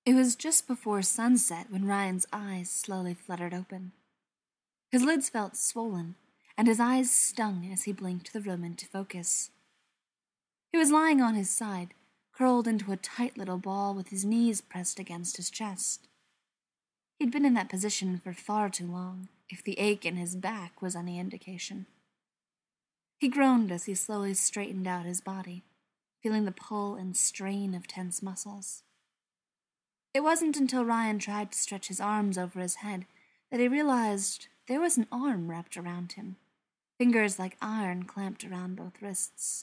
It was just before sunset when Ryan's eyes slowly fluttered open. His lids felt swollen, and his eyes stung as he blinked the room into focus. He was lying on his side, curled into a tight little ball with his knees pressed against his chest. He'd been in that position for far too long, if the ache in his back was any indication. He groaned as he slowly straightened out his body, feeling the pull and strain of tense muscles. It wasn't until Ryan tried to stretch his arms over his head that he realized there was an arm wrapped around him, fingers like iron clamped around both wrists.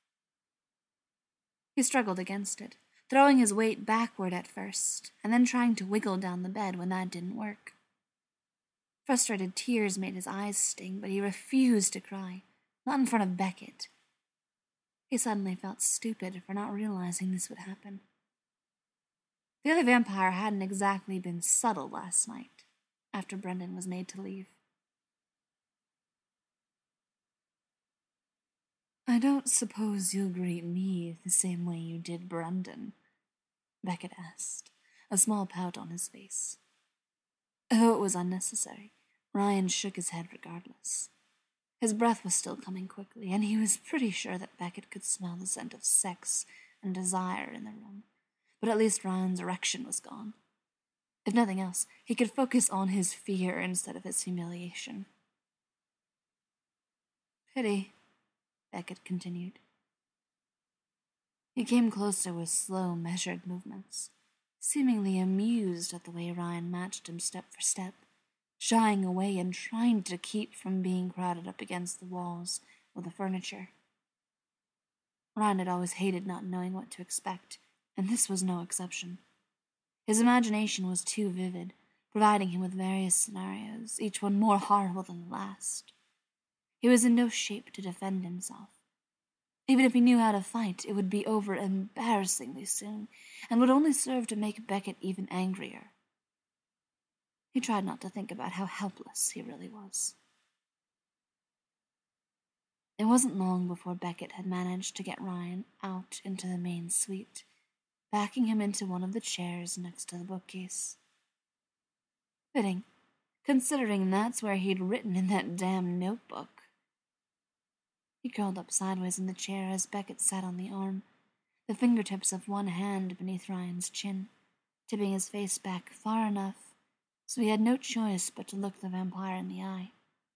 He struggled against it, throwing his weight backward at first, and then trying to wiggle down the bed when that didn't work. Frustrated tears made his eyes sting, but he refused to cry, not in front of Beckett. He suddenly felt stupid for not realizing this would happen. The other vampire hadn't exactly been subtle last night, after Brendan was made to leave. "I don't suppose you'll greet me the same way you did Brendan?" Beckett asked, a small pout on his face. Though it was unnecessary, Ryan shook his head regardless. His breath was still coming quickly, and he was pretty sure that Beckett could smell the scent of sex and desire in the room. But at least Ryan's erection was gone. If nothing else, he could focus on his fear instead of his humiliation. "Pity," Beckett continued. He came closer with slow, measured movements, seemingly amused at the way Ryan matched him step for step, shying away and trying to keep from being crowded up against the walls or the furniture. Ryan had always hated not knowing what to expect, and this was no exception. His imagination was too vivid, providing him with various scenarios, each one more horrible than the last. He was in no shape to defend himself. Even if he knew how to fight, it would be over embarrassingly soon, and would only serve to make Beckett even angrier. He tried not to think about how helpless he really was. It wasn't long before Beckett had managed to get Ryan out into the main suite, backing him into one of the chairs next to the bookcase. Fitting, considering that's where he'd written in that damn notebook. He curled up sideways in the chair as Beckett sat on the arm, the fingertips of one hand beneath Ryan's chin, tipping his face back far enough so he had no choice but to look the vampire in the eye.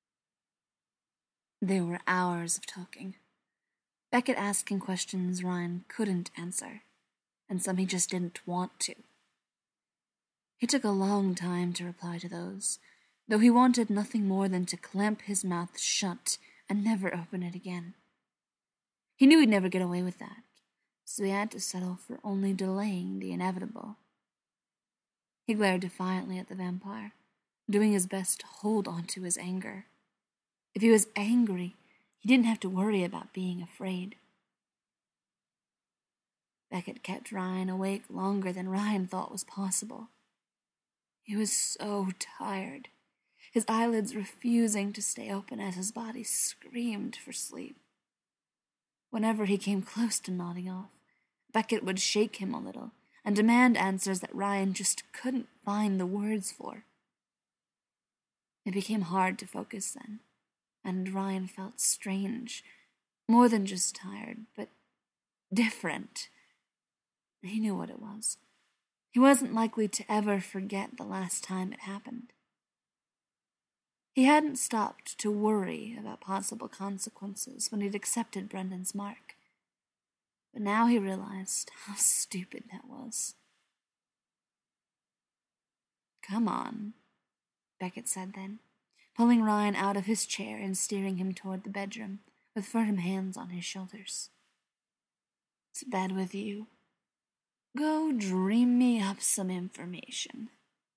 There were hours of talking, Beckett asking questions Ryan couldn't answer, and some he just didn't want to. He took a long time to reply to those, though he wanted nothing more than to clamp his mouth shut and never open it again. He knew he'd never get away with that, so he had to settle for only delaying the inevitable. He glared defiantly at the vampire, doing his best to hold on to his anger. If he was angry, he didn't have to worry about being afraid. Beckett kept Ryan awake longer than Ryan thought was possible. He was so tired, his eyelids refusing to stay open as his body screamed for sleep. Whenever he came close to nodding off, Beckett would shake him a little and demand answers that Ryan just couldn't find the words for. It became hard to focus then, and Ryan felt strange, more than just tired, but different. He knew what it was. He wasn't likely to ever forget the last time it happened. He hadn't stopped to worry about possible consequences when he'd accepted Brendan's mark. But now he realized how stupid that was. "Come on," Beckett said then, pulling Ryan out of his chair and steering him toward the bedroom with firm hands on his shoulders. "To bed with you. Go dream me up some information."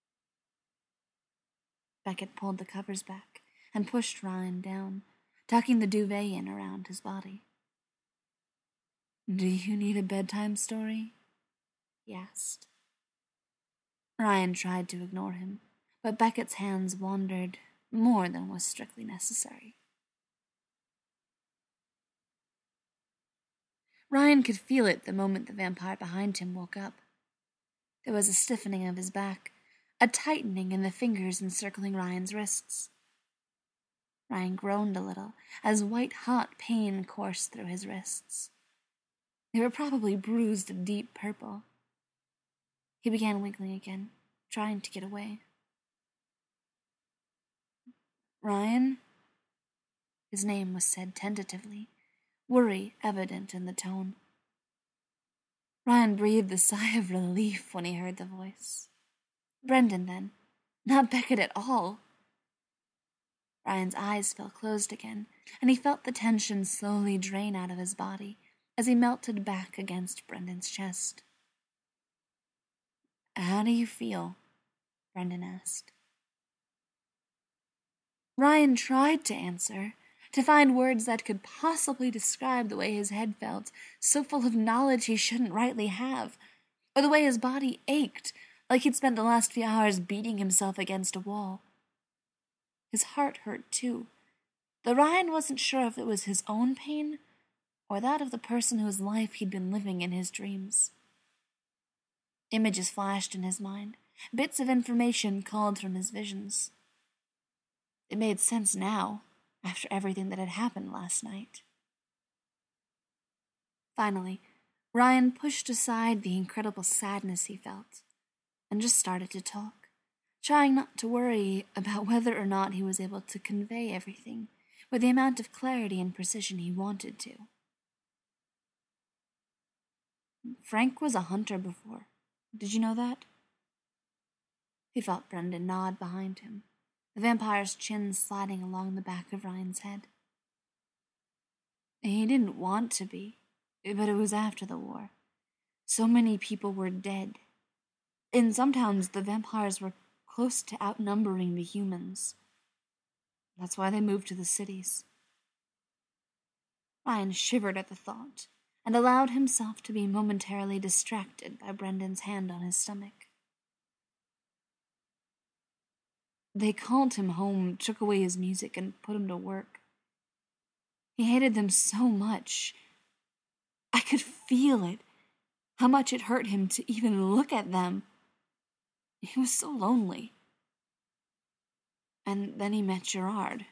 Beckett pulled the covers back and pushed Ryan down, tucking the duvet in around his body. "Do you need a bedtime story?" he asked. Ryan tried to ignore him, but Beckett's hands wandered more than was strictly necessary. Ryan could feel it the moment the vampire behind him woke up. There was a stiffening of his back, a tightening in the fingers encircling Ryan's wrists. Ryan groaned a little as white-hot pain coursed through his wrists. They were probably bruised a deep purple. He began wiggling again, trying to get away. Ryan? His name was said tentatively, worry evident in the tone. Ryan breathed a sigh of relief when he heard the voice. Brendan, then. Not Beckett at all. Ryan's eyes fell closed again, and he felt the tension slowly drain out of his body as he melted back against Brendan's chest. How do you feel? Brendan asked. Ryan tried to answer, to find words that could possibly describe the way his head felt, so full of knowledge he shouldn't rightly have, or the way his body ached, like he'd spent the last few hours beating himself against a wall. His heart hurt too, though Ryan wasn't sure if it was his own pain or that of the person whose life he'd been living in his dreams. Images flashed in his mind, bits of information called from his visions. It made sense now, after everything that had happened last night. Finally, Ryan pushed aside the incredible sadness he felt and just started to talk, trying not to worry about whether or not he was able to convey everything with the amount of clarity and precision he wanted to. Frank was a hunter before. Did you know that? He felt Brendan nod behind him, the vampire's chin sliding along the back of Ryan's head. He didn't want to be, but it was after the war. So many people were dead. In some towns, the vampires were close to outnumbering the humans. That's why they moved to the cities. Ryan shivered at the thought and allowed himself to be momentarily distracted by Brendan's hand on his stomach. They called him home, took away his music, and put him to work. He hated them so much. I could feel it, how much it hurt him to even look at them. He was so lonely. And then he met Gerard.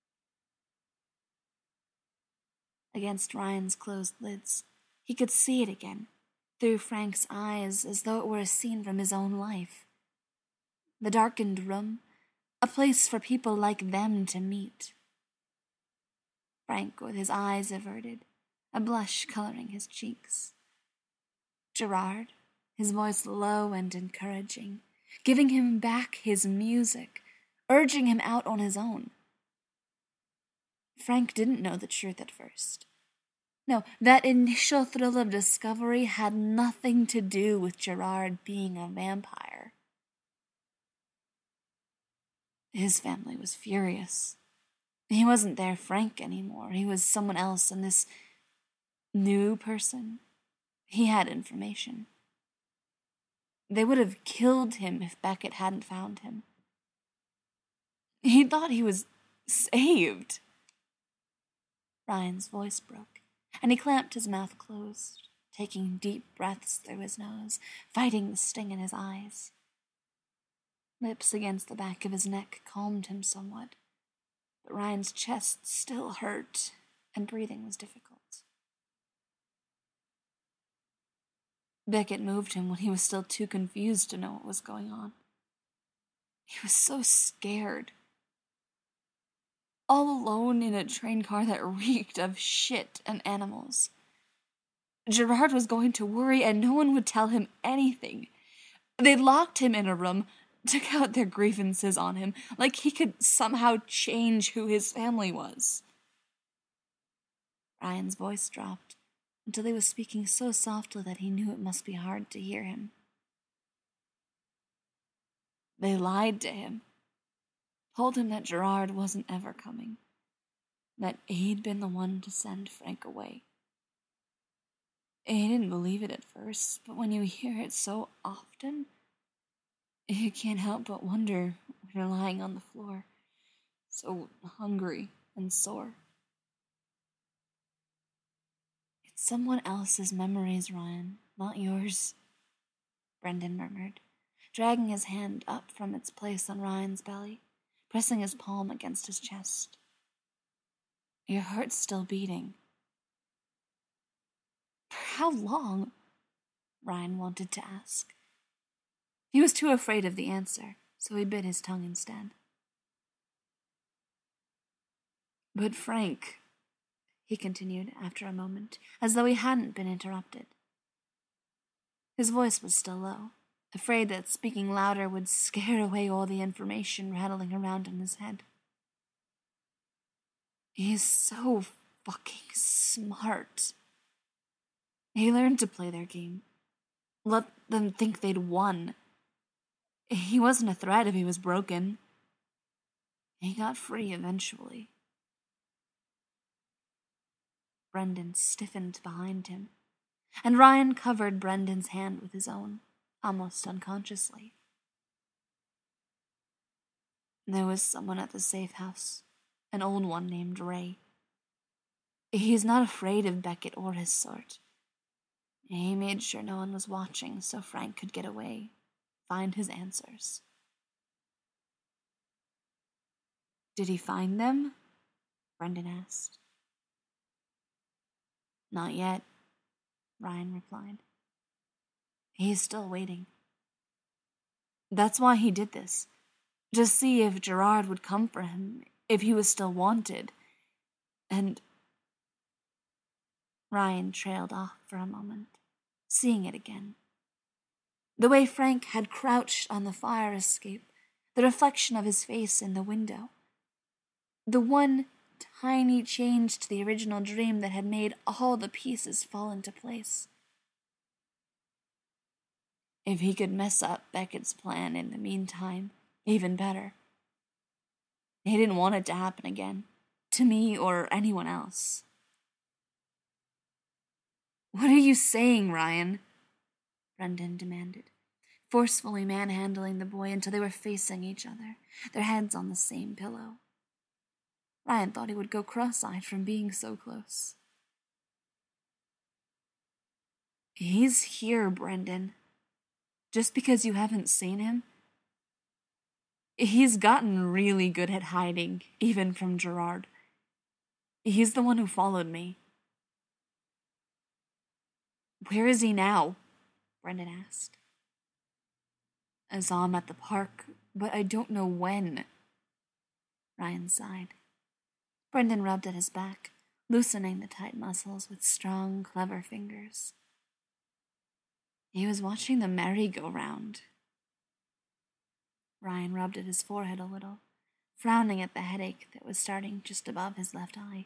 Against Ryan's closed lids, he could see it again, through Frank's eyes, as though it were a scene from his own life. The darkened room, a place for people like them to meet. Frank with his eyes averted, a blush coloring his cheeks. Gerard, his voice low and encouraging, giving him back his music, urging him out on his own. Frank didn't know the truth at first. No, that initial thrill of discovery had nothing to do with Gerard being a vampire. His family was furious. He wasn't their Frank anymore. He was someone else, and this new person, he had information. They would have killed him if Beckett hadn't found him. He thought he was saved. Ryan's voice broke, and he clamped his mouth closed, taking deep breaths through his nose, fighting the sting in his eyes. Lips against the back of his neck calmed him somewhat, but Ryan's chest still hurt, and breathing was difficult. Beckett moved him when he was still too confused to know what was going on. He was so scared. All alone in a train car that reeked of shit and animals. Gerard was going to worry and no one would tell him anything. They locked him in a room, took out their grievances on him, like he could somehow change who his family was. Ryan's voice dropped until he was speaking so softly that he knew it must be hard to hear him. They lied to him. Told him that Gerard wasn't ever coming, that he'd been the one to send Frank away. He didn't believe it at first, but when you hear it so often, you can't help but wonder when you're lying on the floor, so hungry and sore. It's someone else's memories, Ryan, not yours. Brendan murmured, dragging his hand up from its place on Ryan's belly, pressing his palm against his chest. Your heart's still beating. For how long? Ryan wanted to ask. He was too afraid of the answer, so he bit his tongue instead. But Frank, he continued after a moment, as though he hadn't been interrupted. His voice was still low, afraid that speaking louder would scare away all the information rattling around in his head. He's so fucking smart. He learned to play their game. Let them think they'd won. He wasn't a threat if he was broken. He got free eventually. Brendan stiffened behind him, and Ryan covered Brendan's hand with his own, almost unconsciously. There was someone at the safe house, an old one named Ray. He's not afraid of Beckett or his sort. He made sure no one was watching so Frank could get away, find his answers. Did he find them? Brendan asked. Not yet, Ryan replied. He's still waiting. That's why he did this, to see if Gerard would come for him, if he was still wanted. And Ryan trailed off for a moment, seeing it again. The way Frank had crouched on the fire escape, the reflection of his face in the window. The one tiny change to the original dream that had made all the pieces fall into place. If he could mess up Beckett's plan in the meantime, even better. He didn't want it to happen again, to me or anyone else. What are you saying, Ryan? Brendan demanded, forcefully manhandling the boy until they were facing each other, their heads on the same pillow. Ryan thought he would go cross-eyed from being so close. He's here, Brendan. Just because you haven't seen him? He's gotten really good at hiding, even from Gerard. He's the one who followed me. Where is he now? Brendan asked. I saw him at the park, but I don't know when. Ryan sighed. Brendan rubbed at his back, loosening the tight muscles with strong, clever fingers. He was watching the merry-go-round. Ryan rubbed at his forehead a little, frowning at the headache that was starting just above his left eye.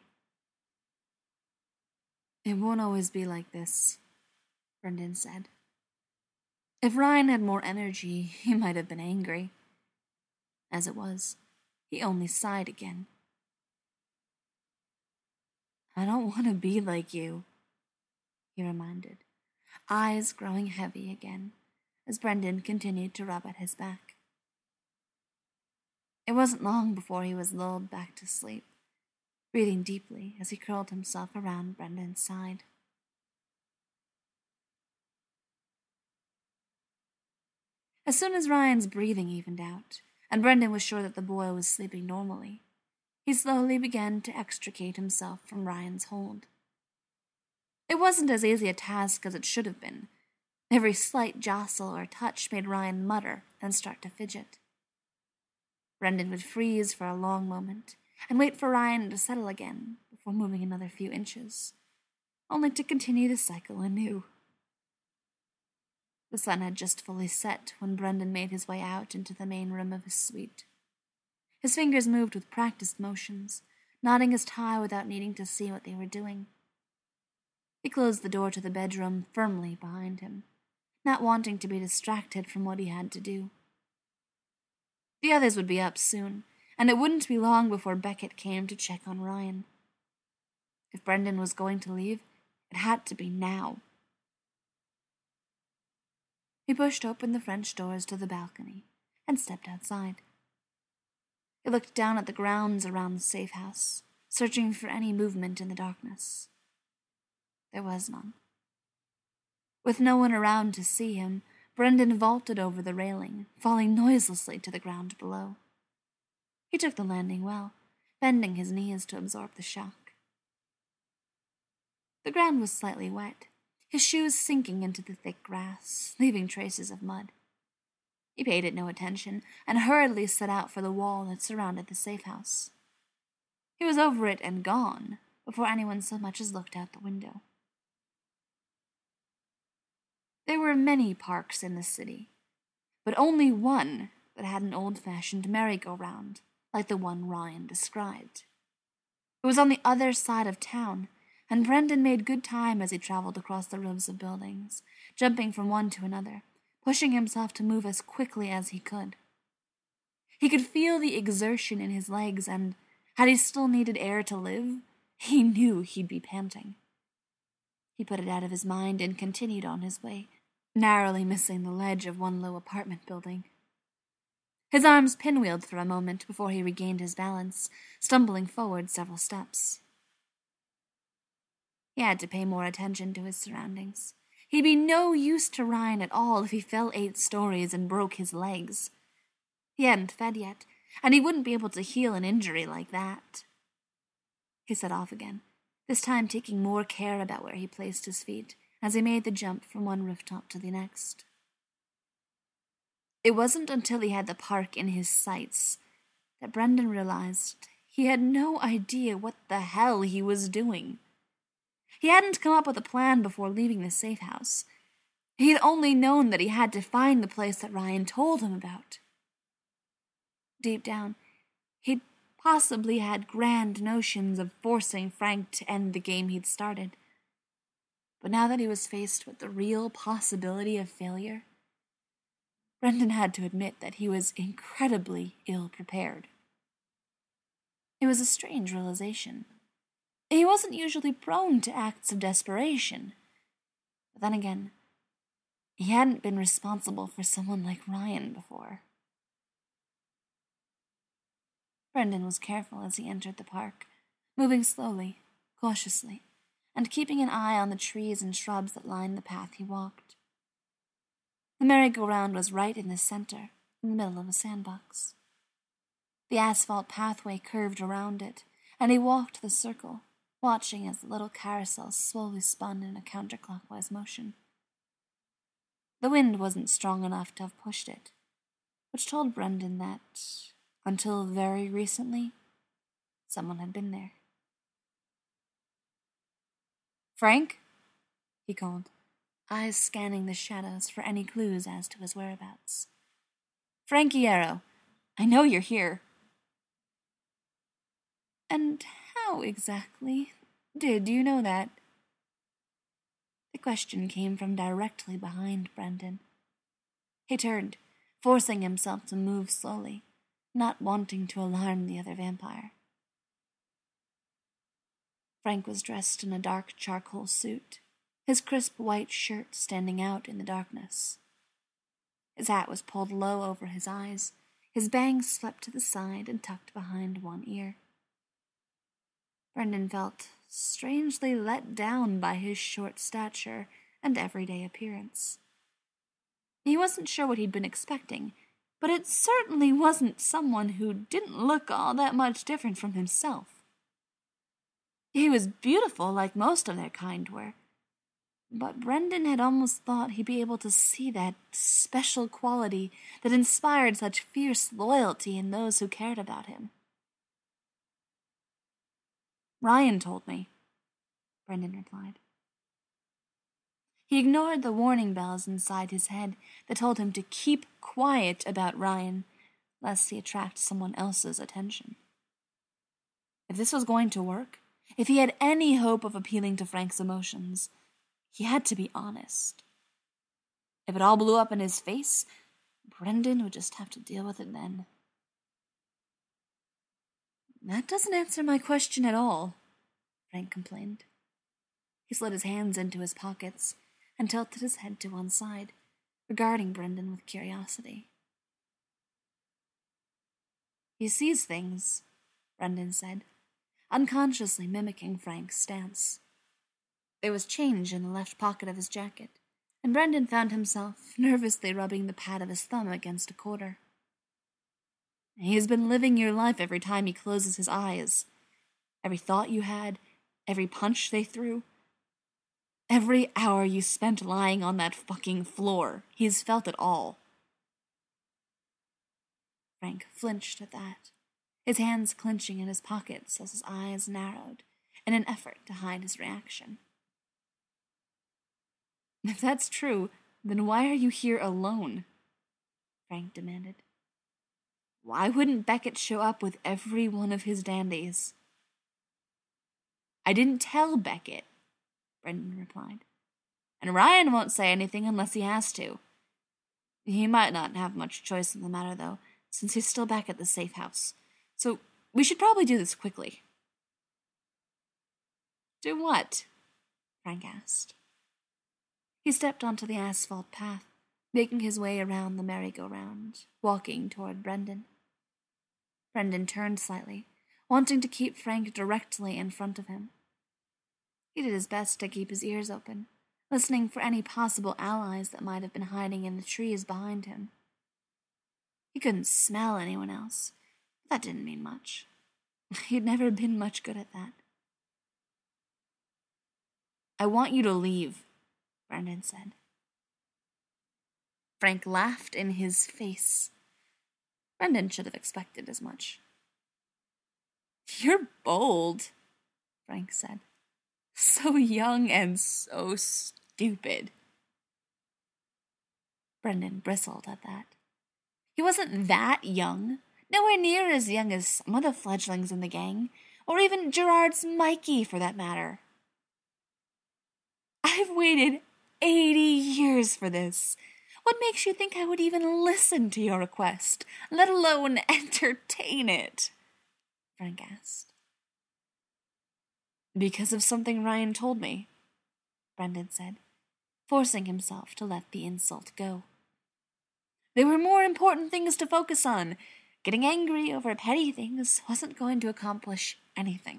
It won't always be like this, Brendan said. If Ryan had more energy, he might have been angry. As it was, he only sighed again. I don't want to be like you, he reminded, eyes growing heavy again, as Brendan continued to rub at his back. It wasn't long before he was lulled back to sleep, breathing deeply as he curled himself around Brendan's side. As soon as Ryan's breathing evened out, and Brendan was sure that the boy was sleeping normally, he slowly began to extricate himself from Ryan's hold. It wasn't as easy a task as it should have been. Every slight jostle or touch made Ryan mutter and start to fidget. Brendan would freeze for a long moment and wait for Ryan to settle again before moving another few inches, only to continue the cycle anew. The sun had just fully set when Brendan made his way out into the main room of his suite. His fingers moved with practiced motions, knotting his tie without needing to see what they were doing. He closed the door to the bedroom firmly behind him, not wanting to be distracted from what he had to do. The others would be up soon, and it wouldn't be long before Beckett came to check on Ryan. If Brendan was going to leave, it had to be now. He pushed open the French doors to the balcony and stepped outside. He looked down at the grounds around the safe house, searching for any movement in the darkness. There was none. With no one around to see him, Brendan vaulted over the railing, falling noiselessly to the ground below. He took the landing well, bending his knees to absorb the shock. The ground was slightly wet, his shoes sinking into the thick grass, leaving traces of mud. He paid it no attention and hurriedly set out for the wall that surrounded the safe house. He was over it and gone before anyone so much as looked out the window. There were many parks in the city, but only one that had an old-fashioned merry-go-round, like the one Ryan described. It was on the other side of town, and Brendan made good time as he traveled across the rows of buildings, jumping from one to another, pushing himself to move as quickly as he could. He could feel the exertion in his legs, and had he still needed air to live, he knew he'd be panting. He put it out of his mind and continued on his way, narrowly missing the ledge of one low apartment building. His arms pinwheeled for a moment before he regained his balance, stumbling forward several steps. He had to pay more attention to his surroundings. He'd be no use to Ryan at all if he fell 8 stories and broke his legs. He hadn't fed yet, and he wouldn't be able to heal an injury like that. He set off again, this time taking more care about where he placed his feet as he made the jump from one rooftop to the next. It wasn't until he had the park in his sights that Brendan realized he had no idea what the hell he was doing. He hadn't come up with a plan before leaving the safe house. He had only known that he had to find the place that Ryan told him about. Deep down, he'd possibly had grand notions of forcing Frank to end the game he'd started. But now that he was faced with the real possibility of failure, Brendan had to admit that he was incredibly ill-prepared. It was a strange realization. He wasn't usually prone to acts of desperation. But then again, he hadn't been responsible for someone like Ryan before. Brendan was careful as he entered the park, moving slowly, cautiously, and keeping an eye on the trees and shrubs that lined the path he walked. The merry-go-round was right in the center, in the middle of a sandbox. The asphalt pathway curved around it, and he walked the circle, watching as the little carousel slowly spun in a counterclockwise motion. The wind wasn't strong enough to have pushed it, which told Brendan that, until very recently, someone had been there. "Frank?" he called, eyes scanning the shadows for any clues as to his whereabouts. "Frankie Arrow, I know you're here." "And how exactly did you know that?" The question came from directly behind Brendan. He turned, forcing himself to move slowly, not wanting to alarm the other vampire. Frank was dressed in a dark charcoal suit, his crisp white shirt standing out in the darkness. His hat was pulled low over his eyes, his bangs swept to the side and tucked behind one ear. Brendan felt strangely let down by his short stature and everyday appearance. He wasn't sure what he'd been expecting, but it certainly wasn't someone who didn't look all that much different from himself. He was beautiful like most of their kind were, but Brendan had almost thought he'd be able to see that special quality that inspired such fierce loyalty in those who cared about him. "Ryan told me," Brendan replied. He ignored the warning bells inside his head that told him to keep quiet about Ryan, lest he attract someone else's attention. If this was going to work, if he had any hope of appealing to Frank's emotions, he had to be honest. If it all blew up in his face, Brendan would just have to deal with it then. "That doesn't answer my question at all," Frank complained. He slid his hands into his pockets and tilted his head to one side, regarding Brendan with curiosity. "He sees things," Brendan said, unconsciously mimicking Frank's stance. There was change in the left pocket of his jacket, and Brendan found himself nervously rubbing the pad of his thumb against a quarter. He's been living your life every time he closes his eyes. Every thought you had, every punch they threw, every hour you spent lying on that fucking floor. He's felt it all. Frank flinched at that, his hands clenching in his pockets as his eyes narrowed in an effort to hide his reaction. If that's true, then why are you here alone? Frank demanded. Why wouldn't Beckett show up with every one of his dandies? I didn't tell Beckett, Brendan replied. And Ryan won't say anything unless he has to. He might not have much choice in the matter, though, since he's still back at the safe house. So we should probably do this quickly. Do what? Frank asked. He stepped onto the asphalt path, making his way around the merry-go-round, walking toward Brendan. Brendan turned slightly, wanting to keep Frank directly in front of him. He did his best to keep his ears open, listening for any possible allies that might have been hiding in the trees behind him. He couldn't smell anyone else, but that didn't mean much. He'd never been much good at that. I want you to leave, Brendan said. Frank laughed in his face. Brendan should have expected as much. You're bold, Frank said. So young and so stupid. Brendan bristled at that. He wasn't that young, nowhere near as young as some of the fledglings in the gang, or even Gerard's Mikey for that matter. I've waited 80 years for this. What makes you think I would even listen to your request, let alone entertain it? Frank asked. Because of something Ryan told me, Brendan said, forcing himself to let the insult go. There were more important things to focus on. Getting angry over petty things wasn't going to accomplish anything.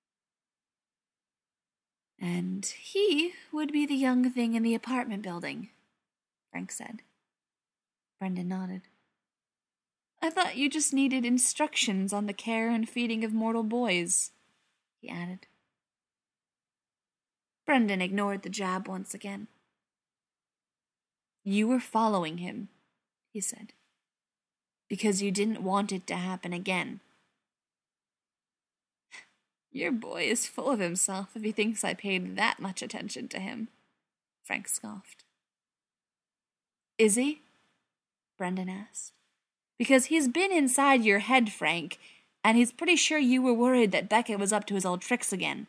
And he would be the young thing in the apartment building, Frank said. Brendan nodded. I thought you just needed instructions on the care and feeding of mortal boys, he added. Brendan ignored the jab once again. You were following him, he said, because you didn't want it to happen again. Your boy is full of himself if he thinks I paid that much attention to him, Frank scoffed. Is he? Brendan asked. Because he's been inside your head, Frank, and he's pretty sure you were worried that Beckett was up to his old tricks again.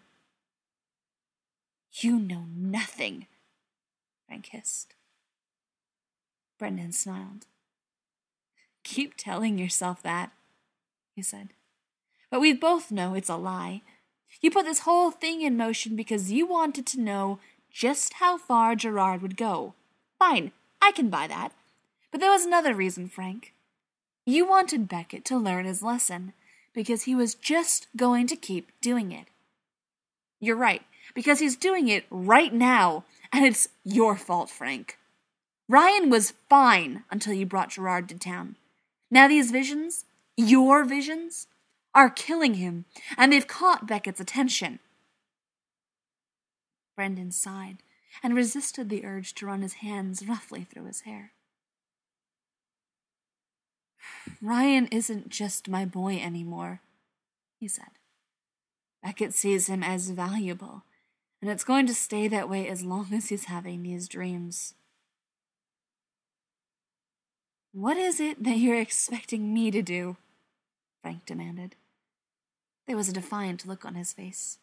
You know nothing, Frank hissed. Brendan smiled. Keep telling yourself that, he said. But we both know it's a lie. You put this whole thing in motion because you wanted to know just how far Gerard would go. Fine, I can buy that. But there was another reason, Frank. You wanted Beckett to learn his lesson because he was just going to keep doing it. You're right, because he's doing it right now, and it's your fault, Frank. Ryan was fine until you brought Gerard to town. Now these visions, your visions, are killing him, and they've caught Beckett's attention. Brendan sighed and resisted the urge to run his hands roughly through his hair. Ryan isn't just my boy anymore, he said. Beckett sees him as valuable, and it's going to stay that way as long as he's having these dreams. What is it that you're expecting me to do? Frank demanded. There was a defiant look on his face.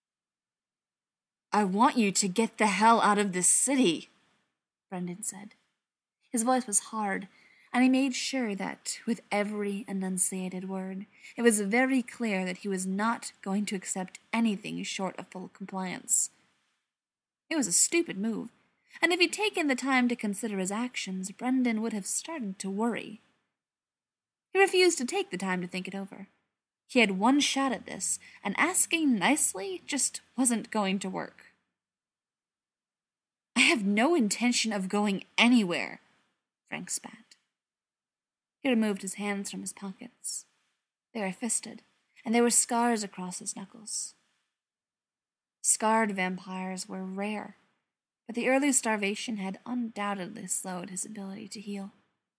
I want you to get the hell out of this city, Brendan said. His voice was hard, and he made sure that, with every enunciated word, it was very clear that he was not going to accept anything short of full compliance. It was a stupid move, and if he'd taken the time to consider his actions, Brendan would have started to worry. He refused to take the time to think it over. He had one shot at this, and asking nicely just wasn't going to work. I have no intention of going anywhere, Frank spat. He removed his hands from his pockets. They were fisted, and there were scars across his knuckles. Scarred vampires were rare, but the early starvation had undoubtedly slowed his ability to heal.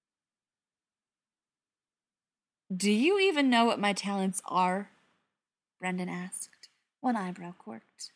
Do you even know what my talents are? Brendan asked, one eyebrow quirked.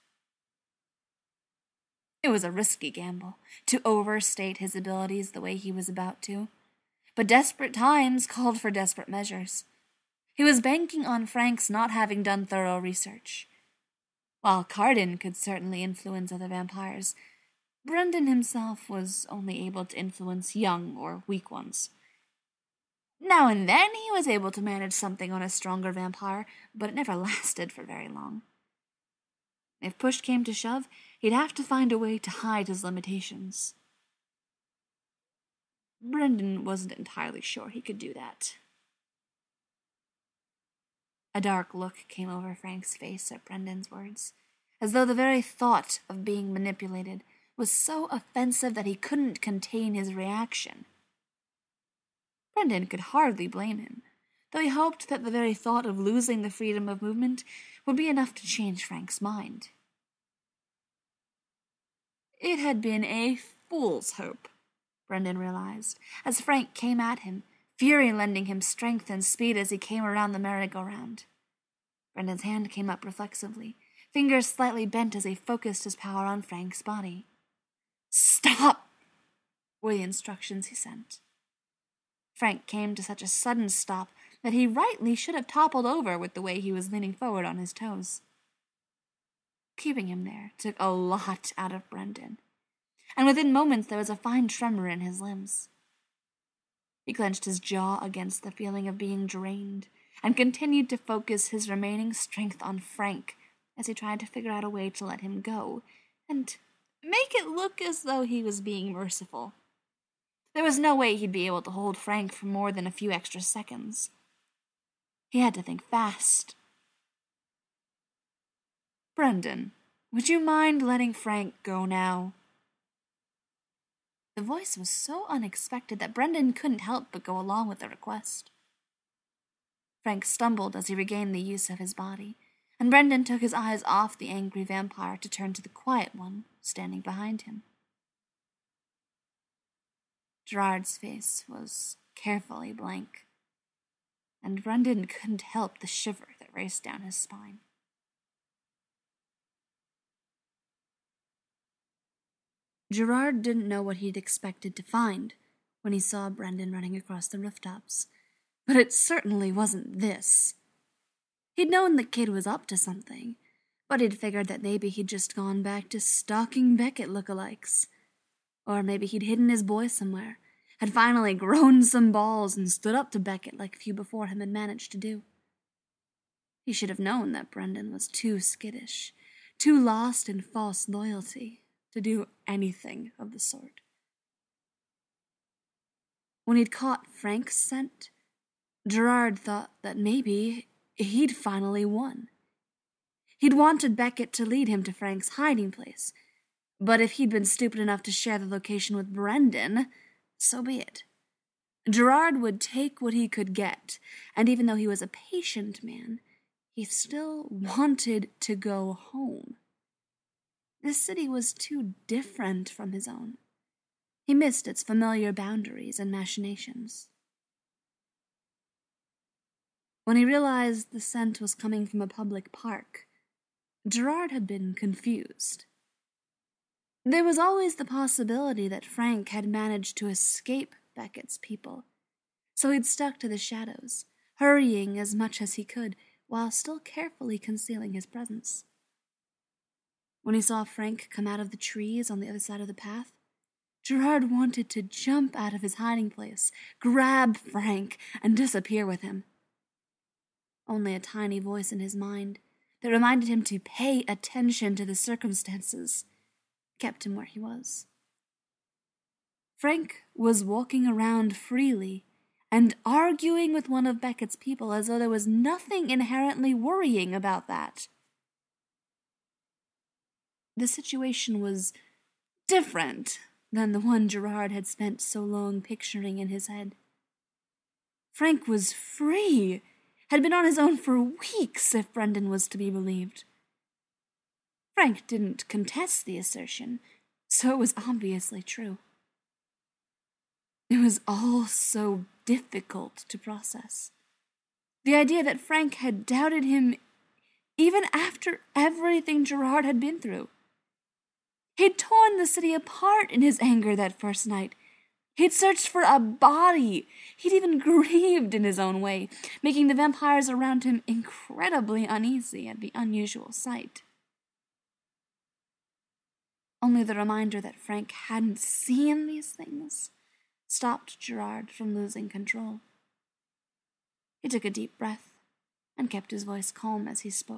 It was a risky gamble to overstate his abilities the way he was about to, but desperate times called for desperate measures. He was banking on Frank's not having done thorough research. While Carden could certainly influence other vampires, Brendan himself was only able to influence young or weak ones. Now and then he was able to manage something on a stronger vampire, but it never lasted for very long. If push came to shove, he'd have to find a way to hide his limitations. Brendan wasn't entirely sure he could do that. A dark look came over Frank's face at Brendan's words, as though the very thought of being manipulated was so offensive that he couldn't contain his reaction. Brendan could hardly blame him, though he hoped that the very thought of losing the freedom of movement would be enough to change Frank's mind. It had been a fool's hope, Brendan realized, as Frank came at him, fury lending him strength and speed as he came around the merry-go-round. Brendan's hand came up reflexively, fingers slightly bent as he focused his power on Frank's body. "Stop!" were the instructions he sent. Frank came to such a sudden stop that he rightly should have toppled over with the way he was leaning forward on his toes. Keeping him there took a lot out of Brendan, and within moments there was a fine tremor in his limbs. He clenched his jaw against the feeling of being drained, and continued to focus his remaining strength on Frank as he tried to figure out a way to let him go, and make it look as though he was being merciful. There was no way he'd be able to hold Frank for more than a few extra seconds. He had to think fast. "Brendan, would you mind letting Frank go now?" The voice was so unexpected that Brendan couldn't help but go along with the request. Frank stumbled as he regained the use of his body, and Brendan took his eyes off the angry vampire to turn to the quiet one standing behind him. Gerard's face was carefully blank, and Brendan couldn't help the shiver that raced down his spine. Gerard didn't know what he'd expected to find when he saw Brendan running across the rooftops, but it certainly wasn't this. He'd known the kid was up to something, but he'd figured that maybe he'd just gone back to stalking Beckett lookalikes. Or maybe he'd hidden his boy somewhere, had finally grown some balls and stood up to Beckett like few before him had managed to do. He should have known that Brendan was too skittish, too lost in false loyalty to do anything of the sort. When he'd caught Frank's scent, Gerard thought that maybe he'd finally won. He'd wanted Beckett to lead him to Frank's hiding place, but if he'd been stupid enough to share the location with Brendan, so be it. Gerard would take what he could get, and even though he was a patient man, he still wanted to go home. This city was too different from his own. He missed its familiar boundaries and machinations. When he realized the scent was coming from a public park, Gerard had been confused. There was always the possibility that Frank had managed to escape Beckett's people, so he'd stuck to the shadows, hurrying as much as he could while still carefully concealing his presence. When he saw Frank come out of the trees on the other side of the path, Gerard wanted to jump out of his hiding place, grab Frank, and disappear with him. Only a tiny voice in his mind that reminded him to pay attention to the circumstances kept him where he was. Frank was walking around freely and arguing with one of Beckett's people as though there was nothing inherently worrying about that. The situation was different than the one Gerard had spent so long picturing in his head. Frank was free, had been on his own for weeks if Brendan was to be believed. Frank didn't contest the assertion, so it was obviously true. It was all so difficult to process. The idea that Frank had doubted him even after everything Gerard had been through. He'd torn the city apart in his anger that first night. He'd searched for a body. He'd even grieved in his own way, making the vampires around him incredibly uneasy at the unusual sight. Only the reminder that Frank hadn't seen these things stopped Gerard from losing control. He took a deep breath and kept his voice calm as he spoke.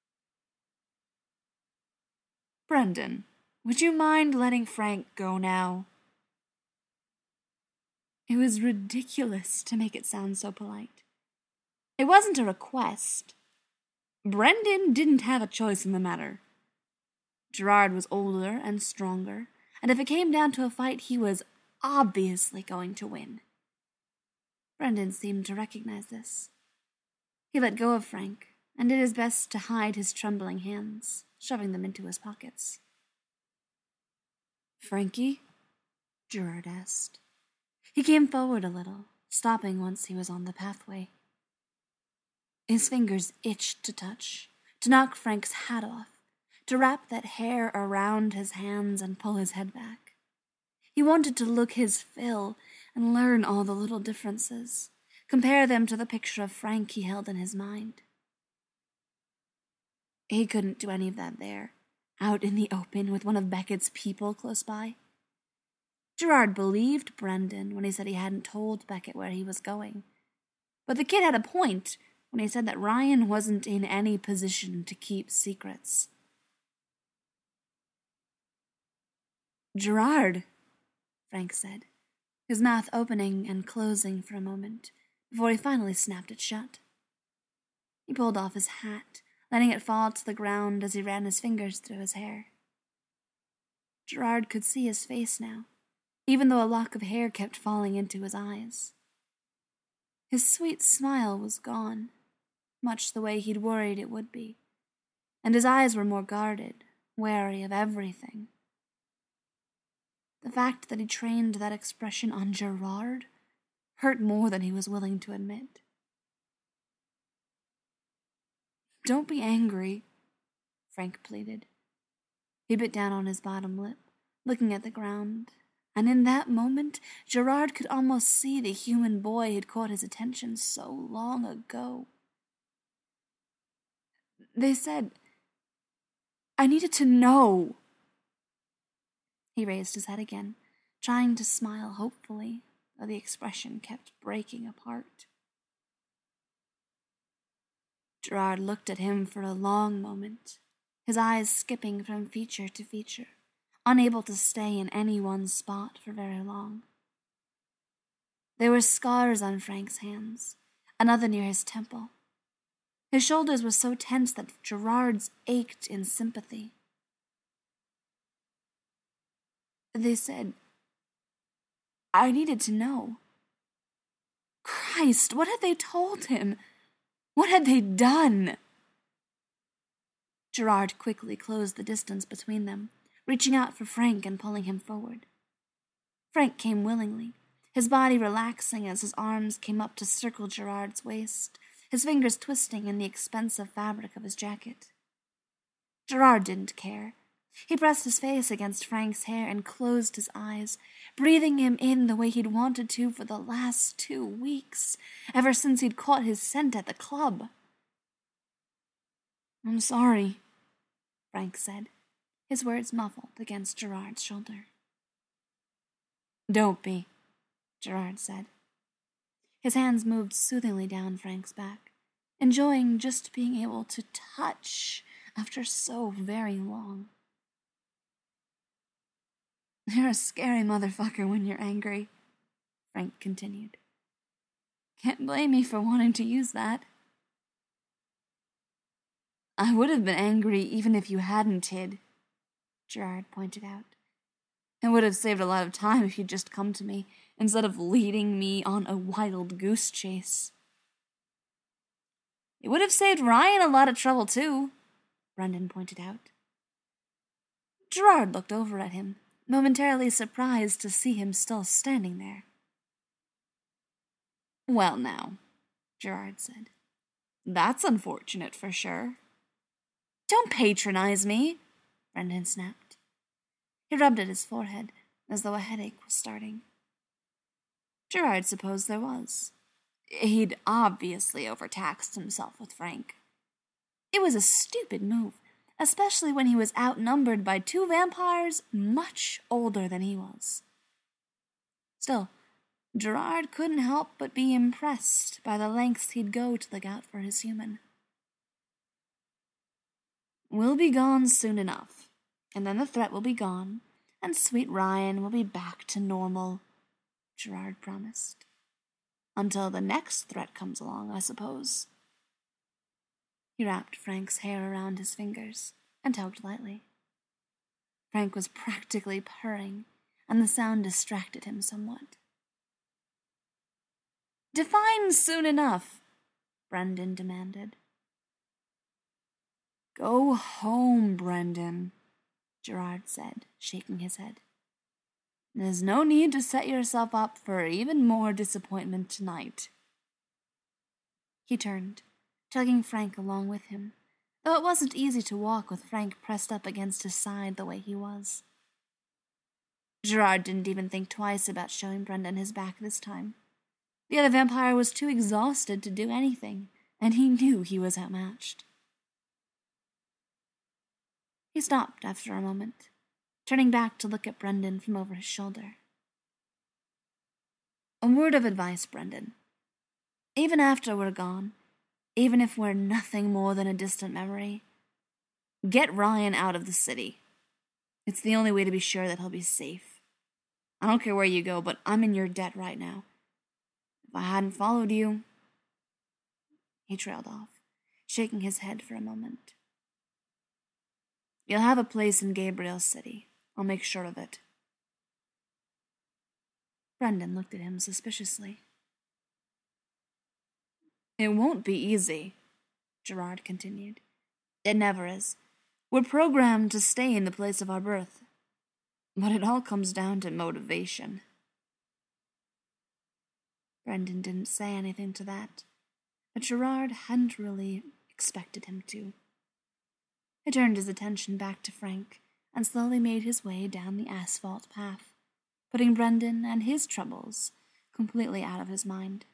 Brendan, would you mind letting Frank go now? It was ridiculous to make it sound so polite. It wasn't a request. Brendan didn't have a choice in the matter. Gerard was older and stronger, and if it came down to a fight, he was obviously going to win. Brendan seemed to recognize this. He let go of Frank and did his best to hide his trembling hands, shoving them into his pockets. Frankie? Gerard asked. He came forward a little, stopping once he was on the pathway. His fingers itched to touch, to knock Frank's hat off, to wrap that hair around his hands and pull his head back. He wanted to look his fill and learn all the little differences, compare them to the picture of Frank he held in his mind. He couldn't do any of that there, out in the open with one of Beckett's people close by. Gerard believed Brendan when he said he hadn't told Beckett where he was going, but the kid had a point when he said that Ryan wasn't in any position to keep secrets. Gerard, Frank said, his mouth opening and closing for a moment before he finally snapped it shut. He pulled off his hat, letting it fall to the ground as he ran his fingers through his hair. Gerard could see his face now, even though a lock of hair kept falling into his eyes. His sweet smile was gone, much the way he'd worried it would be, and his eyes were more guarded, wary of everything. The fact that he trained that expression on Gerard hurt more than he was willing to admit. Don't be angry, Frank pleaded. He bit down on his bottom lip, looking at the ground, and in that moment, Gerard could almost see the human boy had caught his attention so long ago. They said, I needed to know. He raised his head again, trying to smile hopefully, though the expression kept breaking apart. Gerard looked at him for a long moment, his eyes skipping from feature to feature, unable to stay in any one spot for very long. There were scars on Frank's hands, another near his temple. His shoulders were so tense that Gerard's ached in sympathy. They said, I needed to know. Christ, what had they told him? What had they done? Gerard quickly closed the distance between them, reaching out for Frank and pulling him forward. Frank came willingly, his body relaxing as his arms came up to circle Gerard's waist, his fingers twisting in the expensive fabric of his jacket. Gerard didn't care. He pressed his face against Frank's hair and closed his eyes, breathing him in the way he'd wanted to for the last 2 weeks, ever since he'd caught his scent at the club. I'm sorry, Frank said, his words muffled against Gerard's shoulder. Don't be, Gerard said. His hands moved soothingly down Frank's back, enjoying just being able to touch after so very long. You're a scary motherfucker when you're angry, Frank continued. Can't blame me for wanting to use that. I would have been angry even if you hadn't hid, Gerard pointed out, It would have saved a lot of time if you'd just come to me, instead of leading me on a wild goose chase. It would have saved Ryan a lot of trouble, too, Brendan pointed out. Gerard looked over at him, momentarily surprised to see him still standing there. Well now, Gerard said. That's unfortunate for sure. Don't patronize me, Brendan snapped. He rubbed at his forehead, as though a headache was starting. Gerard supposed there was. He'd obviously overtaxed himself with Frank. It was a stupid move, especially when he was outnumbered by 2 vampires much older than he was. Still, Gerard couldn't help but be impressed by the lengths he'd go to look out for his human. We'll be gone soon enough, and then the threat will be gone, and sweet Ryan will be back to normal, Gerard promised. Until the next threat comes along, I suppose. He wrapped Frank's hair around his fingers and tugged lightly. Frank was practically purring, and the sound distracted him somewhat. Define soon enough, Brendan demanded. Go home, Brendan, Gerard said, shaking his head. There's no need to set yourself up for even more disappointment tonight. He turned, tugging Frank along with him, though it wasn't easy to walk with Frank pressed up against his side the way he was. Gerard didn't even think twice about showing Brendan his back this time. The other vampire was too exhausted to do anything, and he knew he was outmatched. He stopped after a moment, turning back to look at Brendan from over his shoulder. A word of advice, Brendan. Even after we're gone, even if we're nothing more than a distant memory, get Ryan out of the city. It's the only way to be sure that he'll be safe. I don't care where you go, but I'm in your debt right now. If I hadn't followed you... He trailed off, shaking his head for a moment. You'll have a place in Gabriel City. I'll make sure of it. Brendan looked at him suspiciously. It won't be easy, Gerard continued. It never is. We're programmed to stay in the place of our birth. But it all comes down to motivation. Brendan didn't say anything to that, but Gerard hadn't really expected him to. He turned his attention back to Frank and slowly made his way down the asphalt path, putting Brendan and his troubles completely out of his mind.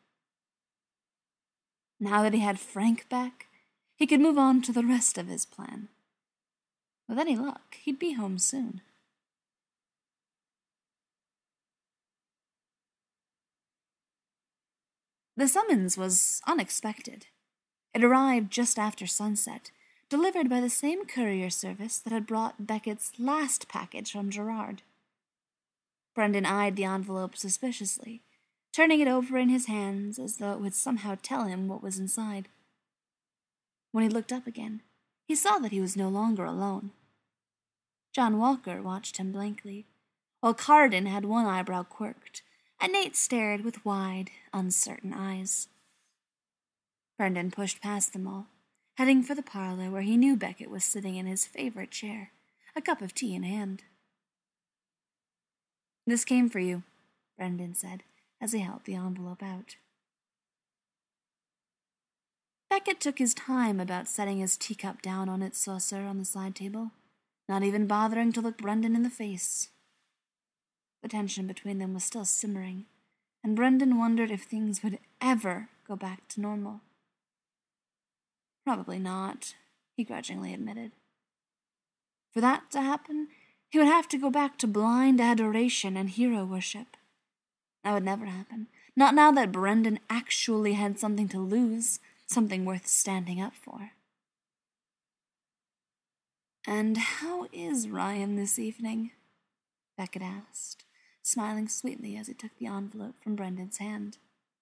Now that he had Frank back, he could move on to the rest of his plan. With any luck, he'd be home soon. The summons was unexpected. It arrived just after sunset, delivered by the same courier service that had brought Beckett's last package from Gerard. Brendan eyed the envelope suspiciously, turning it over in his hands as though it would somehow tell him what was inside. When he looked up again, he saw that he was no longer alone. John Walker watched him blankly, while Carden had one eyebrow quirked, and Nate stared with wide, uncertain eyes. Brendan pushed past them all, heading for the parlor where he knew Beckett was sitting in his favorite chair, a cup of tea in hand. This came for you, Brendan said, as he held the envelope out. Beckett took his time about setting his teacup down on its saucer on the side table, not even bothering to look Brendan in the face. The tension between them was still simmering, and Brendan wondered if things would ever go back to normal. Probably not, he grudgingly admitted. For that to happen, he would have to go back to blind adoration and hero worship. That would never happen, not now that Brendan actually had something to lose, something worth standing up for. And how is Ryan this evening? Beckett asked, smiling sweetly as he took the envelope from Brendan's hand.